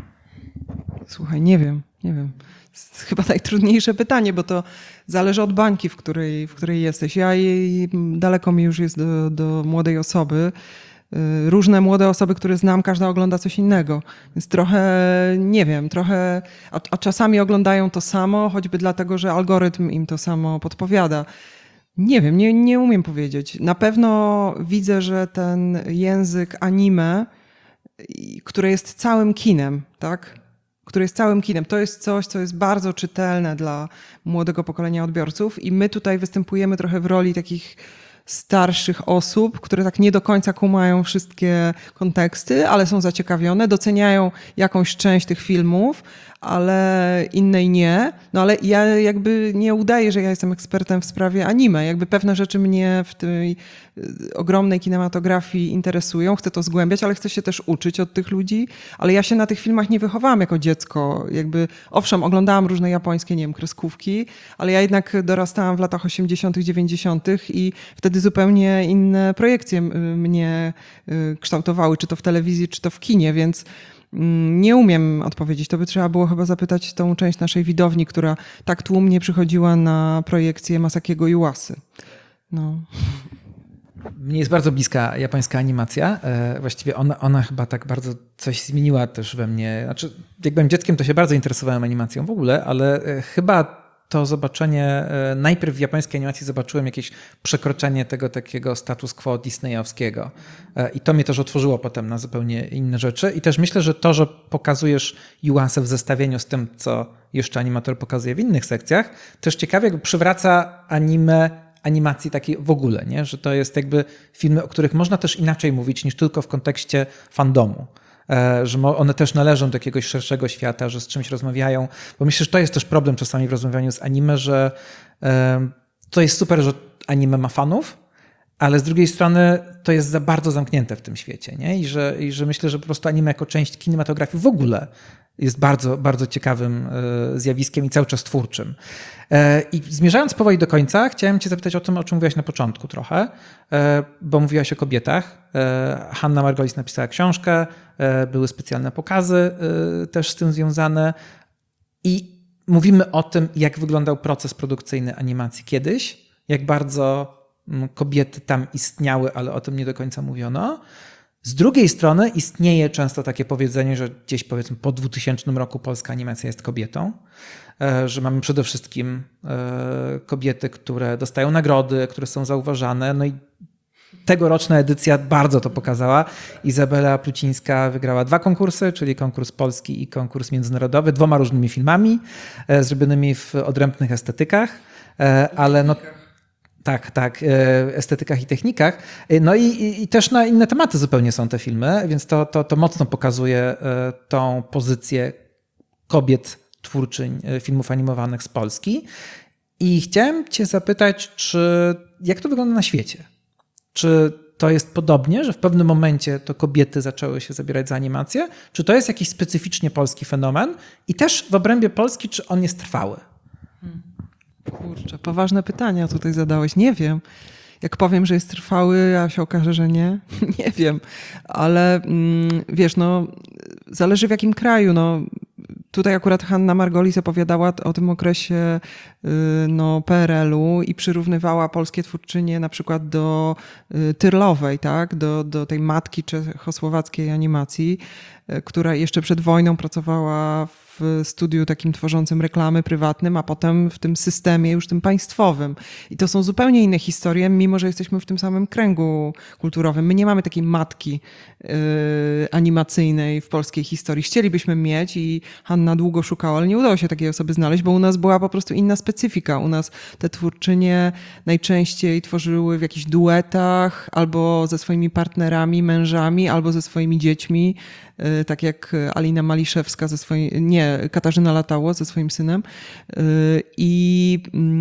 Słuchaj, nie wiem, nie wiem. Jest chyba najtrudniejsze pytanie, bo to zależy od bańki, w której, w której jesteś. Ja i daleko mi już jest do, do młodej osoby. Różne młode osoby, które znam, każda ogląda coś innego. Więc trochę, nie wiem, trochę, a, a czasami oglądają to samo, choćby dlatego, że algorytm im to samo podpowiada. Nie wiem, nie, nie umiem powiedzieć. Na pewno widzę, że ten język anime, który jest całym kinem, tak? Który jest całym kinem, to jest coś, co jest bardzo czytelne dla młodego pokolenia odbiorców i my tutaj występujemy trochę w roli takich starszych osób, które tak nie do końca kumają wszystkie konteksty, ale są zaciekawione, doceniają jakąś część tych filmów, ale innej nie. No ale ja jakby nie udaję, że ja jestem ekspertem w sprawie anime. Jakby pewne rzeczy mnie w tej ogromnej kinematografii interesują, chcę to zgłębiać, ale chcę się też uczyć od tych ludzi, ale ja się na tych filmach nie wychowałam jako dziecko. Jakby, owszem, oglądałam różne japońskie, nie wiem, kreskówki, ale ja jednak dorastałam w latach osiemdziesiątych, dziewięćdziesiątych i wtedy zupełnie inne projekcje mnie kształtowały, czy to w telewizji, czy to w kinie, więc nie umiem odpowiedzieć. To by trzeba było chyba zapytać tą część naszej widowni, która tak tłumnie przychodziła na projekcję Masakiego Yuasy. No. Mnie jest bardzo bliska japońska animacja. Właściwie ona, ona chyba tak bardzo coś zmieniła też we mnie. Znaczy, jak byłem dzieckiem, to się bardzo interesowałem animacją w ogóle, ale chyba to zobaczenie, najpierw w japońskiej animacji zobaczyłem jakieś przekroczenie tego takiego status quo disneyowskiego. I to mnie też otworzyło potem na zupełnie inne rzeczy. I też myślę, że to, że pokazujesz Yuasę w zestawieniu z tym, co jeszcze animator pokazuje w innych sekcjach, też ciekawie jakby przywraca anime animacji takiej w ogóle, nie? Że to jest jakby filmy, o których można też inaczej mówić niż tylko w kontekście fandomu. Że one też należą do jakiegoś szerszego świata, że z czymś rozmawiają. Bo myślę, że to jest też problem czasami w rozmawianiu z anime, że to jest super, że anime ma fanów, ale z drugiej strony to jest za bardzo zamknięte w tym świecie. Nie? I, że, I że myślę, że po prostu anime jako część kinematografii w ogóle jest bardzo, bardzo ciekawym zjawiskiem i cały czas twórczym. I zmierzając powoli do końca, chciałem cię zapytać o tym, o czym mówiłaś na początku trochę, bo mówiłaś o kobietach. Hanna Margolis napisała książkę, były specjalne pokazy też z tym związane i mówimy o tym, jak wyglądał proces produkcyjny animacji kiedyś, jak bardzo kobiety tam istniały, ale o tym nie do końca mówiono. Z drugiej strony istnieje często takie powiedzenie, że gdzieś powiedzmy po dwutysięcznym roku polska animacja jest kobietą, że mamy przede wszystkim kobiety, które dostają nagrody, które są zauważane. No i tegoroczna edycja bardzo to pokazała. Izabela Plucińska wygrała dwa konkursy, czyli konkurs polski i konkurs międzynarodowy, dwoma różnymi filmami, zrobionymi w odrębnych estetykach, ale no tak, tak, estetykach i technikach. No i, i, i też na inne tematy zupełnie są te filmy, więc to, to, to mocno pokazuje tą pozycję kobiet twórczyń filmów animowanych z Polski. I chciałem cię zapytać, czy jak to wygląda na świecie? Czy to jest podobnie, że w pewnym momencie to kobiety zaczęły się zabierać za animację? Czy to jest jakiś specyficznie polski fenomen? I też w obrębie Polski, czy on jest trwały? Kurczę, poważne pytania tutaj zadałeś. Nie wiem. Jak powiem, że jest trwały, a się okaże, że nie, nie wiem. Ale mm, wiesz, no zależy w jakim kraju. No, tutaj akurat Hanna Margolis opowiadała o tym okresie no, P R L u i przyrównywała polskie twórczynie na przykład do Tyrlowej, tak? do, do tej matki czechosłowackiej animacji, która jeszcze przed wojną pracowała w w studiu takim tworzącym reklamy prywatnym, a potem w tym systemie już tym państwowym. I to są zupełnie inne historie, mimo że jesteśmy w tym samym kręgu kulturowym. My nie mamy takiej matki yy, animacyjnej w polskiej historii. Chcielibyśmy mieć i Hanna długo szukała, ale nie udało się takiej osoby znaleźć, bo u nas była po prostu inna specyfika. U nas te twórczynie najczęściej tworzyły w jakichś duetach albo ze swoimi partnerami, mężami, albo ze swoimi dziećmi, tak jak Alina Maliszewska ze swoim, nie, Katarzyna Latało ze swoim synem. I,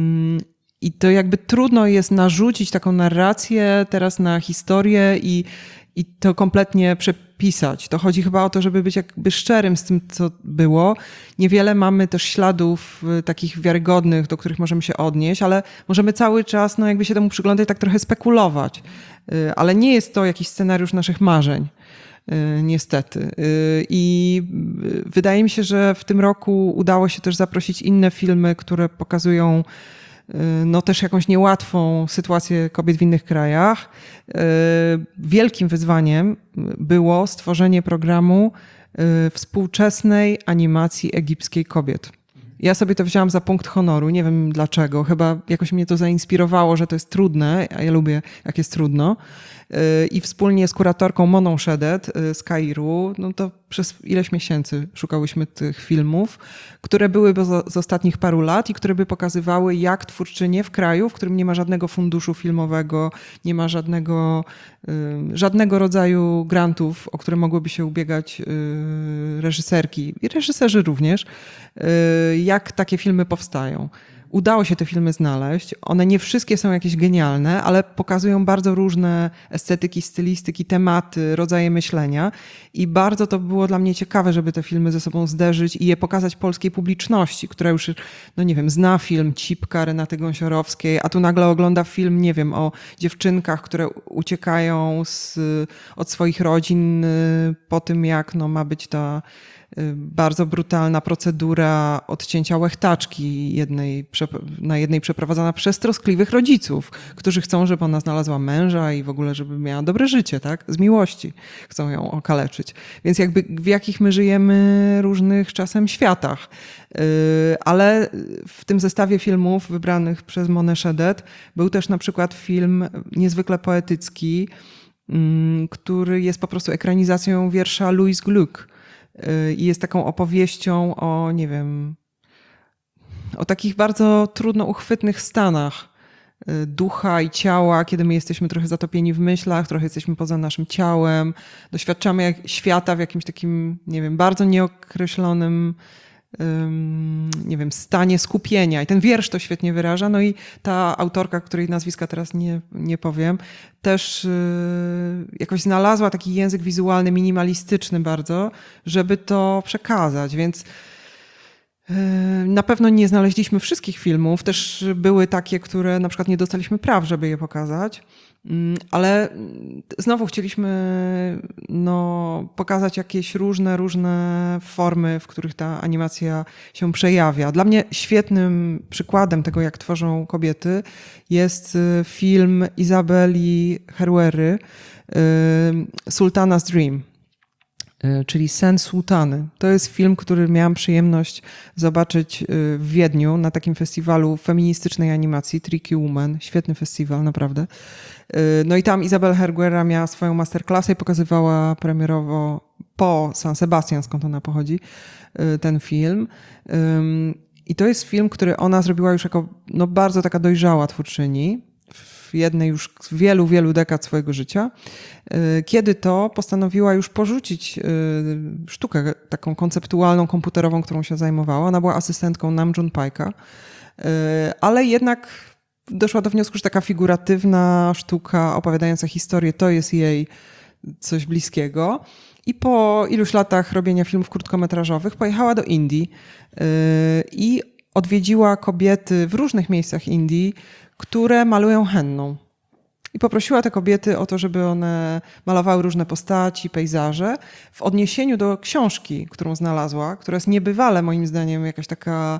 i to jakby trudno jest narzucić taką narrację teraz na historię i, i to kompletnie przepisać. To chodzi chyba o to, żeby być jakby szczerym z tym, co było. Niewiele mamy też śladów takich wiarygodnych, do których możemy się odnieść, ale możemy cały czas no jakby się temu przyglądać, tak trochę spekulować. Ale nie jest to jakiś scenariusz naszych marzeń. Niestety. I wydaje mi się, że w tym roku udało się też zaprosić inne filmy, które pokazują no też jakąś niełatwą sytuację kobiet w innych krajach. Wielkim wyzwaniem było stworzenie programu współczesnej animacji egipskiej kobiet. Ja sobie to wzięłam za punkt honoru, nie wiem dlaczego, chyba jakoś mnie to zainspirowało, że to jest trudne, a ja lubię jak jest trudno. I wspólnie z kuratorką Moną Szedet z Kairu, no to przez ileś miesięcy szukałyśmy tych filmów, które były z ostatnich paru lat i które by pokazywały, jak twórczynie w kraju, w którym nie ma żadnego funduszu filmowego, nie ma żadnego, żadnego rodzaju grantów, o które mogłyby się ubiegać reżyserki i reżyserzy również, jak takie filmy powstają. Udało się te filmy znaleźć. One nie wszystkie są jakieś genialne, ale pokazują bardzo różne estetyki, stylistyki, tematy, rodzaje myślenia. I bardzo to było dla mnie ciekawe, żeby te filmy ze sobą zderzyć i je pokazać polskiej publiczności, która już, no nie wiem, zna film Cipka Renaty Gąsiorowskiej, a tu nagle ogląda film, nie wiem, o dziewczynkach, które uciekają z, od swoich rodzin po tym, jak no, ma być ta bardzo brutalna procedura odcięcia łechtaczki jednej, na jednej przeprowadzana przez troskliwych rodziców, którzy chcą, żeby ona znalazła męża i w ogóle, żeby miała dobre życie, tak? Z miłości chcą ją okaleczyć. Więc jakby w jakich my żyjemy różnych czasem światach. Ale w tym zestawie filmów wybranych przez Monę Szedet był też na przykład film niezwykle poetycki, który jest po prostu ekranizacją wiersza Louise Gluck. I jest taką opowieścią o, nie wiem, o takich bardzo trudno uchwytnych stanach ducha i ciała, kiedy my jesteśmy trochę zatopieni w myślach, trochę jesteśmy poza naszym ciałem, doświadczamy jak świata w jakimś takim, nie wiem, bardzo nieokreślonym, nie wiem, stanie skupienia. I ten wiersz to świetnie wyraża. No i ta autorka, której nazwiska teraz nie, nie powiem, też jakoś znalazła taki język wizualny, minimalistyczny bardzo, żeby to przekazać. Więc na pewno nie znaleźliśmy wszystkich filmów. Też były takie, które na przykład nie dostaliśmy praw, żeby je pokazać. Ale znowu chcieliśmy no, pokazać jakieś różne, różne formy, w których ta animacja się przejawia. Dla mnie świetnym przykładem tego, jak tworzą kobiety, jest film Izabeli Herwery Sultana's Dream, czyli Sen Sułtany. To jest film, który miałam przyjemność zobaczyć w Wiedniu na takim festiwalu feministycznej animacji Tricky Woman. Świetny festiwal, naprawdę. No i tam Izabel Herguera miała swoją masterclassę i pokazywała premierowo po San Sebastian, skąd ona pochodzi, ten film. I to jest film, który ona zrobiła już jako no, bardzo taka dojrzała twórczyni w jednej już z wielu, wielu dekad swojego życia, kiedy to postanowiła już porzucić sztukę taką konceptualną, komputerową, którą się zajmowała. Ona była asystentką Nam June Paika, ale jednak doszła do wniosku, że taka figuratywna sztuka opowiadająca historię to jest jej coś bliskiego. I po iluś latach robienia filmów krótkometrażowych pojechała do Indii i odwiedziła kobiety w różnych miejscach Indii, które malują henną. I poprosiła te kobiety o to, żeby one malowały różne postaci, pejzaże w odniesieniu do książki, którą znalazła, która jest niebywale moim zdaniem jakaś taka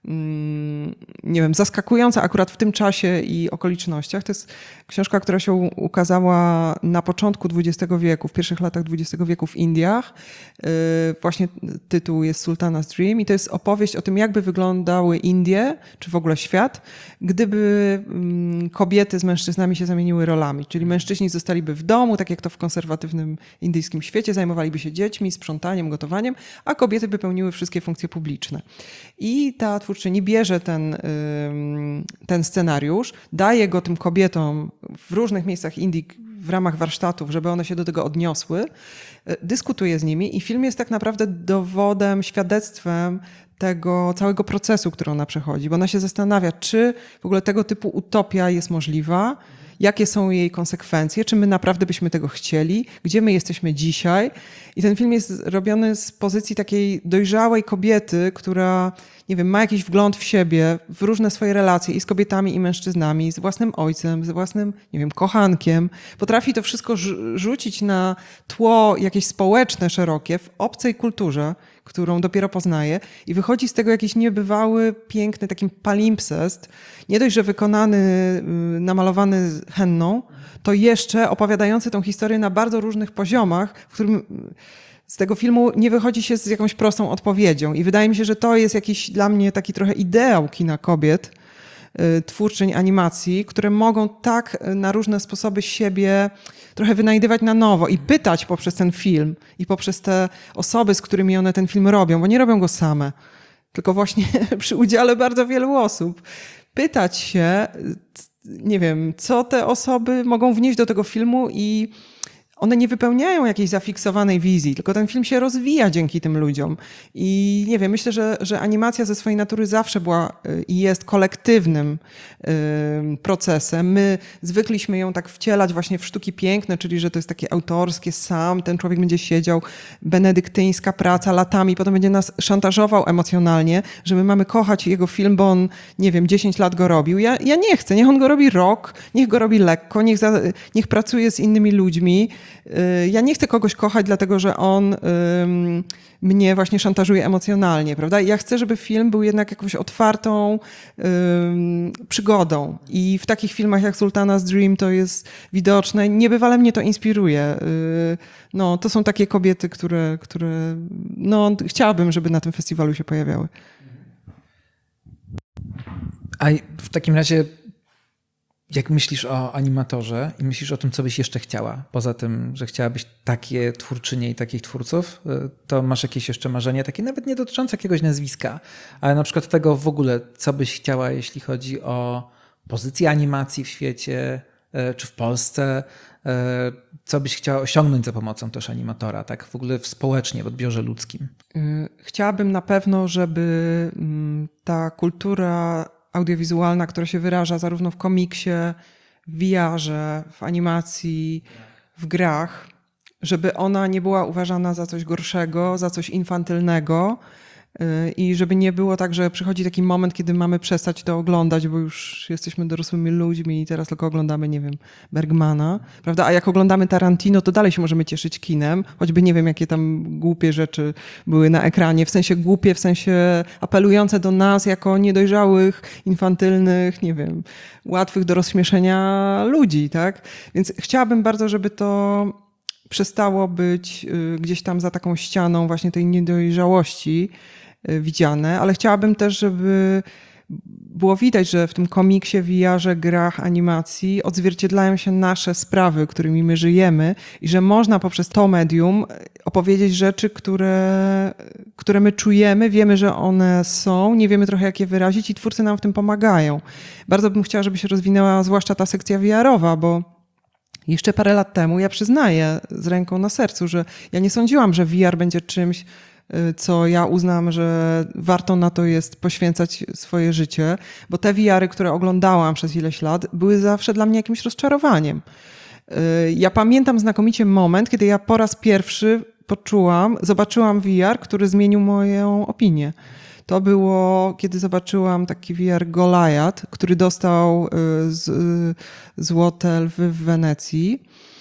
nie wiem, zaskakująca akurat w tym czasie i okolicznościach. To jest książka, która się ukazała na początku dwudziestego wieku, w pierwszych latach dwudziestego wieku w Indiach. Właśnie tytuł jest Sultana's Dream i to jest opowieść o tym, jakby wyglądały Indie, czy w ogóle świat, gdyby kobiety z mężczyznami się zamieniły rolami. Czyli mężczyźni zostaliby w domu, tak jak to w konserwatywnym indyjskim świecie, zajmowaliby się dziećmi, sprzątaniem, gotowaniem, a kobiety by pełniły wszystkie funkcje publiczne. I ta twórczyni bierze ten, ten scenariusz, daje go tym kobietom w różnych miejscach Indii w ramach warsztatów, żeby one się do tego odniosły, dyskutuje z nimi i film jest tak naprawdę dowodem, świadectwem tego całego procesu, który ona przechodzi, bo ona się zastanawia, czy w ogóle tego typu utopia jest możliwa, jakie są jej konsekwencje, czy my naprawdę byśmy tego chcieli, gdzie my jesteśmy dzisiaj. I ten film jest robiony z pozycji takiej dojrzałej kobiety, która, nie wiem, ma jakiś wgląd w siebie, w różne swoje relacje i z kobietami, i mężczyznami, z własnym ojcem, z własnym, nie wiem, kochankiem. Potrafi to wszystko rzucić na tło jakieś społeczne, szerokie, w obcej kulturze, którą dopiero poznaje i wychodzi z tego jakiś niebywały, piękny, taki palimpsest, nie dość, że wykonany, namalowany henną, to jeszcze opowiadający tą historię na bardzo różnych poziomach, w którym z tego filmu nie wychodzi się z jakąś prostą odpowiedzią. I wydaje mi się, że to jest jakiś dla mnie taki trochę ideał kina kobiet, twórczyń animacji, które mogą tak na różne sposoby siebie trochę wynajdywać na nowo i pytać poprzez ten film i poprzez te osoby, z którymi one ten film robią, bo nie robią go same, tylko właśnie przy udziale bardzo wielu osób. Pytać się, nie wiem, co te osoby mogą wnieść do tego filmu i one nie wypełniają jakiejś zafiksowanej wizji, tylko ten film się rozwija dzięki tym ludziom. I nie wiem, myślę, że, że animacja ze swojej natury zawsze była i jest kolektywnym y, procesem. My zwykliśmy ją tak wcielać właśnie w sztuki piękne, czyli że to jest takie autorskie, sam ten człowiek będzie siedział, benedyktyńska praca latami, potem będzie nas szantażował emocjonalnie, że my mamy kochać jego film, bo on, nie wiem, dziesięć lat go robił. Ja, ja nie chcę, niech on go robi rok, niech go robi lekko, niech, za, niech pracuje z innymi ludźmi. Ja nie chcę kogoś kochać, dlatego że on ym, mnie właśnie szantażuje emocjonalnie, prawda? Ja chcę, żeby film był jednak jakąś otwartą ym, przygodą. I w takich filmach jak Sultana's Dream to jest widoczne. Niebywale mnie to inspiruje. Yy, no, to są takie kobiety, które, które no, chciałabym, żeby na tym festiwalu się pojawiały. A w takim razie jak myślisz o animatorze i myślisz o tym, co byś jeszcze chciała, poza tym, że chciałabyś takie twórczynie i takich twórców, to masz jakieś jeszcze marzenie, takie nawet nie dotyczące jakiegoś nazwiska, ale na przykład tego w ogóle, co byś chciała, jeśli chodzi o pozycję animacji w świecie, czy w Polsce, co byś chciała osiągnąć za pomocą też animatora, tak w ogóle społecznie, w odbiorze ludzkim? Chciałabym na pewno, żeby ta kultura audiowizualna, która się wyraża zarówno w komiksie, w V R-ze, w animacji, w grach, żeby ona nie była uważana za coś gorszego, za coś infantylnego i żeby nie było tak, że przychodzi taki moment, kiedy mamy przestać to oglądać, bo już jesteśmy dorosłymi ludźmi i teraz tylko oglądamy, nie wiem, Bergmana, prawda? A jak oglądamy Tarantino, to dalej się możemy cieszyć kinem, choćby nie wiem, jakie tam głupie rzeczy były na ekranie, w sensie głupie, w sensie apelujące do nas jako niedojrzałych, infantylnych, nie wiem, łatwych do rozśmieszenia ludzi, tak? Więc chciałabym bardzo, żeby to przestało być gdzieś tam za taką ścianą właśnie tej niedojrzałości widziane, ale chciałabym też, żeby było widać, że w tym komiksie, V R-ze, grach, animacji odzwierciedlają się nasze sprawy, którymi my żyjemy i że można poprzez to medium opowiedzieć rzeczy, które, które my czujemy, wiemy, że one są, nie wiemy trochę, jak je wyrazić i twórcy nam w tym pomagają. Bardzo bym chciała, żeby się rozwinęła zwłaszcza ta sekcja V R-owa, bo jeszcze parę lat temu, ja przyznaję z ręką na sercu, że ja nie sądziłam, że V R będzie czymś, co ja uznam, że warto na to jest poświęcać swoje życie, bo te V R-y, które oglądałam przez ileś lat, były zawsze dla mnie jakimś rozczarowaniem. Ja pamiętam znakomicie moment, kiedy ja po raz pierwszy poczułam, zobaczyłam V R, który zmienił moją opinię. To było, kiedy zobaczyłam taki V R Goliath, który dostał z, Złote Lwy w Wenecji.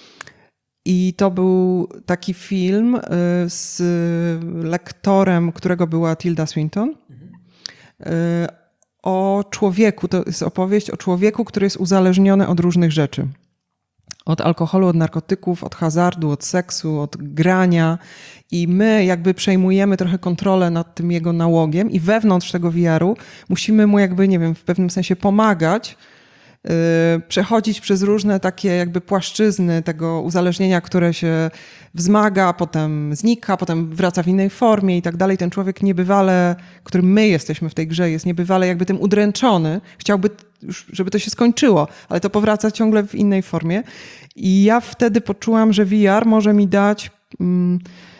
I to był taki film z lektorem, którego była Tilda Swinton. o człowieku. To jest opowieść o człowieku, który jest uzależniony od różnych rzeczy. Od alkoholu, od narkotyków, od hazardu, od seksu, od grania i my jakby przejmujemy trochę kontrolę nad tym jego nałogiem i wewnątrz tego V R-u musimy mu jakby, nie wiem, w pewnym sensie pomagać, yy, przechodzić przez różne takie jakby płaszczyzny tego uzależnienia, które się wzmaga, potem znika, potem wraca w innej formie i tak dalej. Ten człowiek niebywale, którym my jesteśmy w tej grze, jest niebywale jakby tym udręczony. Chciałby już, żeby to się skończyło, ale to powraca ciągle w innej formie. I ja wtedy poczułam, że V R może mi dać mm,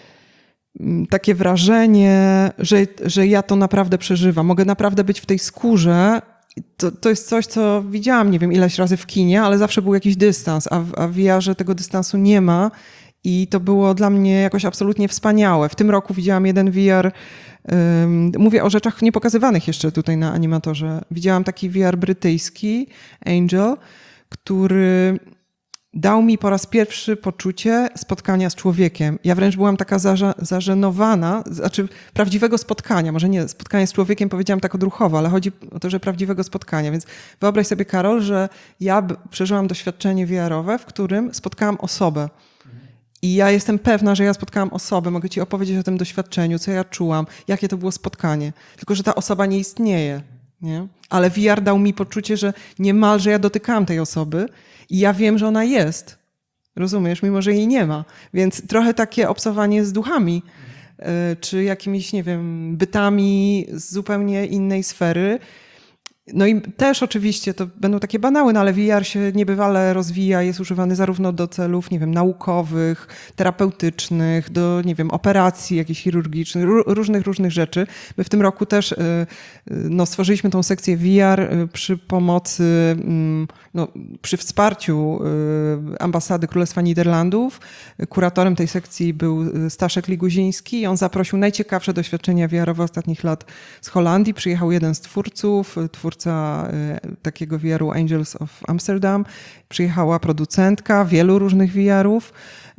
takie wrażenie, że, że ja to naprawdę przeżywam. Mogę naprawdę być w tej skórze. To, to jest coś, co widziałam, nie wiem, ileś razy w kinie, ale zawsze był jakiś dystans, a w, a w V R-ze tego dystansu nie ma. I to było dla mnie jakoś absolutnie wspaniałe. W tym roku widziałam jeden V R, um, mówię o rzeczach niepokazywanych jeszcze tutaj na Animatorze. Widziałam taki V R brytyjski, Angel, który dał mi po raz pierwszy poczucie spotkania z człowiekiem. Ja wręcz byłam taka zaża- zażenowana, znaczy prawdziwego spotkania, może nie spotkanie z człowiekiem, powiedziałam tak odruchowo, ale chodzi o to, że prawdziwego spotkania. Więc wyobraź sobie, Karol, że ja b- przeżyłam doświadczenie V R-owe, w którym spotkałam osobę. I ja jestem pewna, że ja spotkałam osobę, mogę ci opowiedzieć o tym doświadczeniu, co ja czułam, jakie to było spotkanie. Tylko że ta osoba nie istnieje. Nie? Ale V R dał mi poczucie, że niemalże ja dotykałam tej osoby i ja wiem, że ona jest. Rozumiesz? Mimo, że jej nie ma. Więc trochę takie obcowanie z duchami, czy jakimiś, nie wiem, bytami z zupełnie innej sfery. No i też oczywiście to będą takie banały, no ale V R się niebywale rozwija, jest używany zarówno do celów, nie wiem, naukowych, terapeutycznych, do, nie wiem, operacji jakichś chirurgicznych, różnych, różnych rzeczy. My w tym roku też no, stworzyliśmy tą sekcję V R przy pomocy, no, przy wsparciu ambasady Królestwa Niderlandów. Kuratorem tej sekcji był Staszek Liguziński i on zaprosił najciekawsze doświadczenia V R-owe ostatnich lat z Holandii. Przyjechał jeden z twórców, twórca takiego V R-u Angels of Amsterdam. Przyjechała producentka wielu różnych V R-ów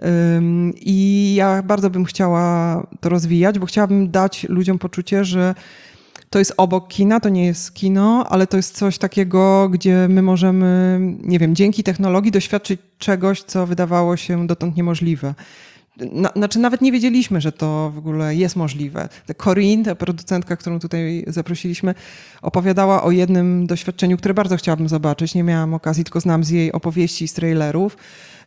i ja bardzo bym chciała to rozwijać, bo chciałabym dać ludziom poczucie, że to jest obok kina, to nie jest kino, ale to jest coś takiego, gdzie my możemy, nie wiem, dzięki technologii doświadczyć czegoś, co wydawało się dotąd niemożliwe. Na, znaczy nawet nie wiedzieliśmy, że to w ogóle jest możliwe. Corinne, ta producentka, którą tutaj zaprosiliśmy, opowiadała o jednym doświadczeniu, które bardzo chciałabym zobaczyć. Nie miałam okazji, tylko znam z jej opowieści i z trailerów.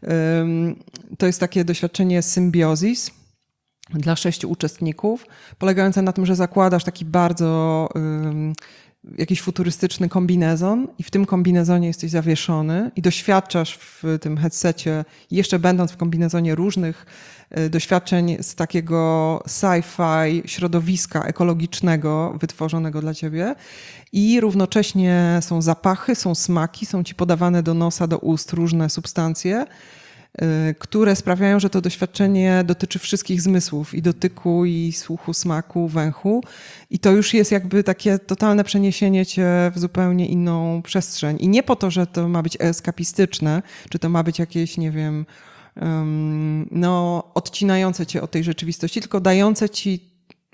To jest takie doświadczenie Symbiosis dla sześciu uczestników, polegające na tym, że zakładasz taki bardzo um, jakiś futurystyczny kombinezon i w tym kombinezonie jesteś zawieszony i doświadczasz w tym headsetie, jeszcze będąc w kombinezonie, różnych y, doświadczeń z takiego sci-fi środowiska ekologicznego wytworzonego dla ciebie i równocześnie są zapachy, są smaki, są ci podawane do nosa, do ust różne substancje, które sprawiają, że to doświadczenie dotyczy wszystkich zmysłów i dotyku, i słuchu, smaku, węchu. I to już jest jakby takie totalne przeniesienie cię w zupełnie inną przestrzeń. I nie po to, że to ma być eskapistyczne, czy to ma być jakieś, nie wiem, um, no, odcinające cię od tej rzeczywistości, tylko dające ci,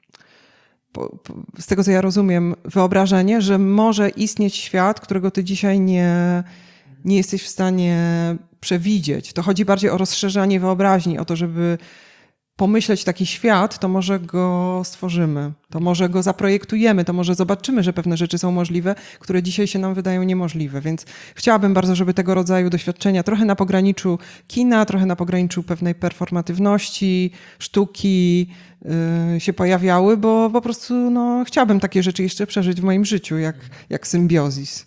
po, po, z tego co ja rozumiem, wyobrażenie, że może istnieć świat, którego ty dzisiaj nie, nie jesteś w stanie przewidzieć. To chodzi bardziej o rozszerzanie wyobraźni, o to, żeby pomyśleć taki świat, to może go stworzymy, to może go zaprojektujemy, to może zobaczymy, że pewne rzeczy są możliwe, które dzisiaj się nam wydają niemożliwe. Więc chciałabym bardzo, żeby tego rodzaju doświadczenia trochę na pograniczu kina, trochę na pograniczu pewnej performatywności, sztuki yy, się pojawiały, bo po prostu no, chciałabym takie rzeczy jeszcze przeżyć w moim życiu, jak, jak Symbiosis.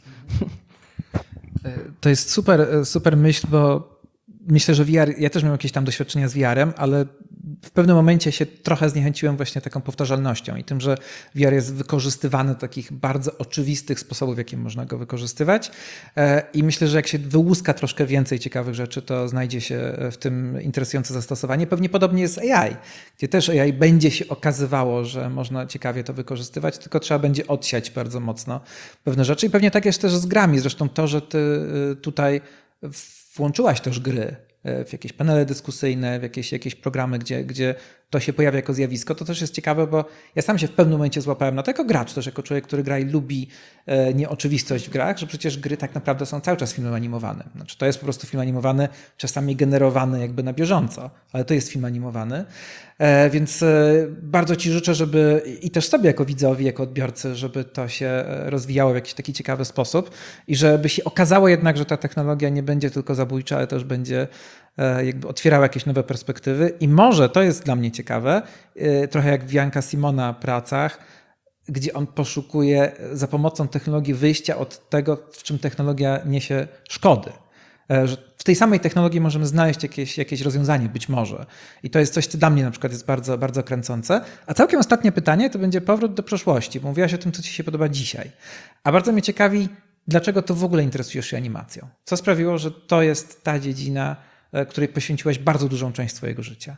To jest super, super myśl, bo myślę, że V R, ja też miałem jakieś tam doświadczenia z V R-em, ale w pewnym momencie się trochę zniechęciłem właśnie taką powtarzalnością i tym, że V R jest wykorzystywany do takich bardzo oczywistych sposobów, w jaki można go wykorzystywać. I myślę, że jak się wyłuska troszkę więcej ciekawych rzeczy, to znajdzie się w tym interesujące zastosowanie. Pewnie podobnie jest z A I, gdzie też A I będzie się okazywało, że można ciekawie to wykorzystywać, tylko trzeba będzie odsiać bardzo mocno pewne rzeczy. I pewnie tak jest też z grami. Zresztą to, że ty tutaj włączyłaś też gry w jakieś panele dyskusyjne, w jakieś, jakieś programy, gdzie, gdzie to się pojawia jako zjawisko, to też jest ciekawe, bo ja sam się w pewnym momencie złapałem na to jako gracz, też jako człowiek, który gra i lubi e, nieoczywistość w grach, że przecież gry tak naprawdę są cały czas filmem animowanym. Znaczy to jest po prostu film animowany, czasami generowany jakby na bieżąco, ale to jest film animowany. E, więc e, bardzo ci życzę, żeby i też sobie jako widzowi, jako odbiorcy, żeby to się rozwijało w jakiś taki ciekawy sposób i żeby się okazało jednak, że ta technologia nie będzie tylko zabójcza, ale też będzie jakby otwierała jakieś nowe perspektywy i może, to jest dla mnie ciekawe, trochę jak w Janka Simona pracach, gdzie on poszukuje za pomocą technologii wyjścia od tego, w czym technologia niesie szkody. Że w tej samej technologii możemy znaleźć jakieś, jakieś rozwiązanie, być może. I to jest coś, co dla mnie na przykład jest bardzo, bardzo kręcące. A całkiem ostatnie pytanie to będzie powrót do przeszłości, bo mówiłaś o tym, co ci się podoba dzisiaj. A bardzo mnie ciekawi, dlaczego to w ogóle interesujesz się animacją? Co sprawiło, że to jest ta dziedzina, której poświęciłaś bardzo dużą część swojego życia?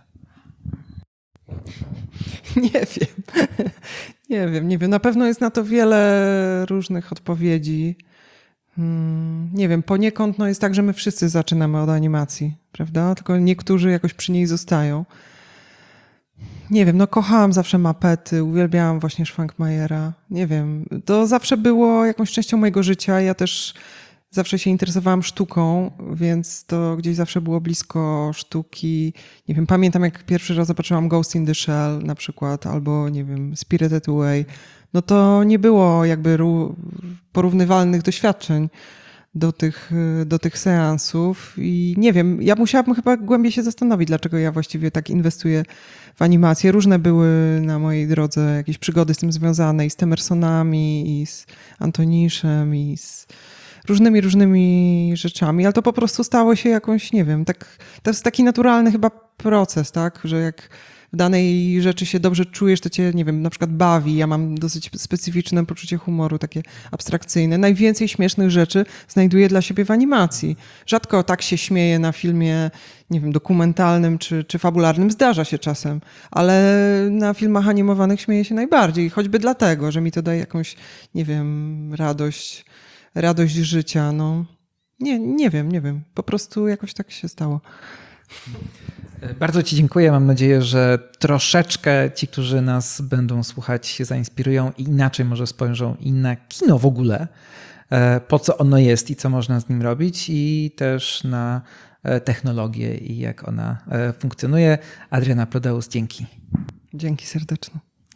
Nie wiem. Nie wiem, nie wiem. Na pewno jest na to wiele różnych odpowiedzi. Hmm, nie wiem, poniekąd no jest tak, że my wszyscy zaczynamy od animacji, prawda? Tylko niektórzy jakoś przy niej zostają. Nie wiem, no kochałam zawsze mapety, uwielbiałam właśnie Schwankmajera. Nie wiem, to zawsze było jakąś częścią mojego życia. Ja też zawsze się interesowałam sztuką, więc to gdzieś zawsze było blisko sztuki. Nie wiem, pamiętam jak pierwszy raz zobaczyłam Ghost in the Shell na przykład, albo nie wiem, Spirited Away. No to nie było jakby porównywalnych doświadczeń do tych, do tych seansów i nie wiem, ja musiałabym chyba głębiej się zastanowić, dlaczego ja właściwie tak inwestuję w animację. Różne były na mojej drodze jakieś przygody z tym związane i z Temersonami, i z Antoniszem, i z różnymi, różnymi rzeczami, ale to po prostu stało się jakąś, nie wiem, tak, to jest taki naturalny chyba proces, tak, że jak w danej rzeczy się dobrze czujesz, to cię, nie wiem, na przykład bawi. Ja mam dosyć specyficzne poczucie humoru, takie abstrakcyjne. Najwięcej śmiesznych rzeczy znajduję dla siebie w animacji. Rzadko tak się śmieję na filmie, nie wiem, dokumentalnym czy, czy fabularnym. Zdarza się czasem, ale na filmach animowanych śmieję się najbardziej. Choćby dlatego, że mi to daje jakąś, nie wiem, radość, radość życia. No, nie, nie wiem, nie wiem. Po prostu jakoś tak się stało. Bardzo ci dziękuję. Mam nadzieję, że troszeczkę ci, którzy nas będą słuchać, się zainspirują i inaczej może spojrzą i na kino w ogóle, po co ono jest i co można z nim robić, i też na technologię i jak ona funkcjonuje. Adriana Prodeus, dzięki. Dzięki serdeczne.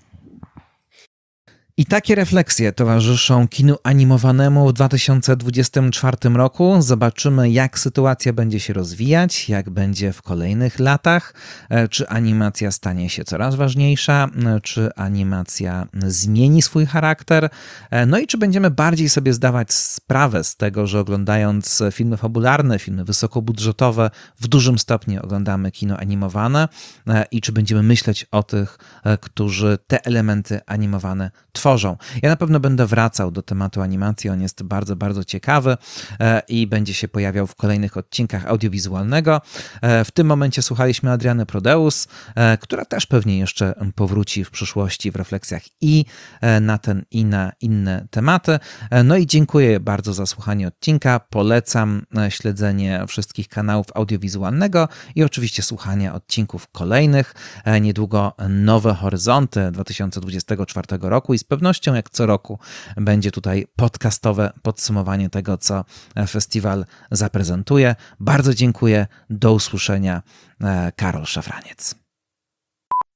I takie refleksje towarzyszą kinu animowanemu w dwa tysiące dwudziestym czwartym roku. Zobaczymy, jak sytuacja będzie się rozwijać, jak będzie w kolejnych latach, czy animacja stanie się coraz ważniejsza, czy animacja zmieni swój charakter, no i czy będziemy bardziej sobie zdawać sprawę z tego, że oglądając filmy fabularne, filmy wysokobudżetowe, w dużym stopniu oglądamy kino animowane i czy będziemy myśleć o tych, którzy te elementy animowane tworzą. Tworzą. Ja na pewno będę wracał do tematu animacji, on jest bardzo, bardzo ciekawy i będzie się pojawiał w kolejnych odcinkach audiowizualnego. W tym momencie słuchaliśmy Adriany Prodeus, która też pewnie jeszcze powróci w przyszłości w refleksjach i na ten, i na inne tematy. No i dziękuję bardzo za słuchanie odcinka. Polecam śledzenie wszystkich kanałów audiowizualnego i oczywiście słuchanie odcinków kolejnych. Niedługo Nowe Horyzonty dwa tysiące dwudziestego czwartego roku i z pewnością jak co roku będzie tutaj podcastowe podsumowanie tego, co festiwal zaprezentuje. Bardzo dziękuję. Do usłyszenia. Karol Szafraniec.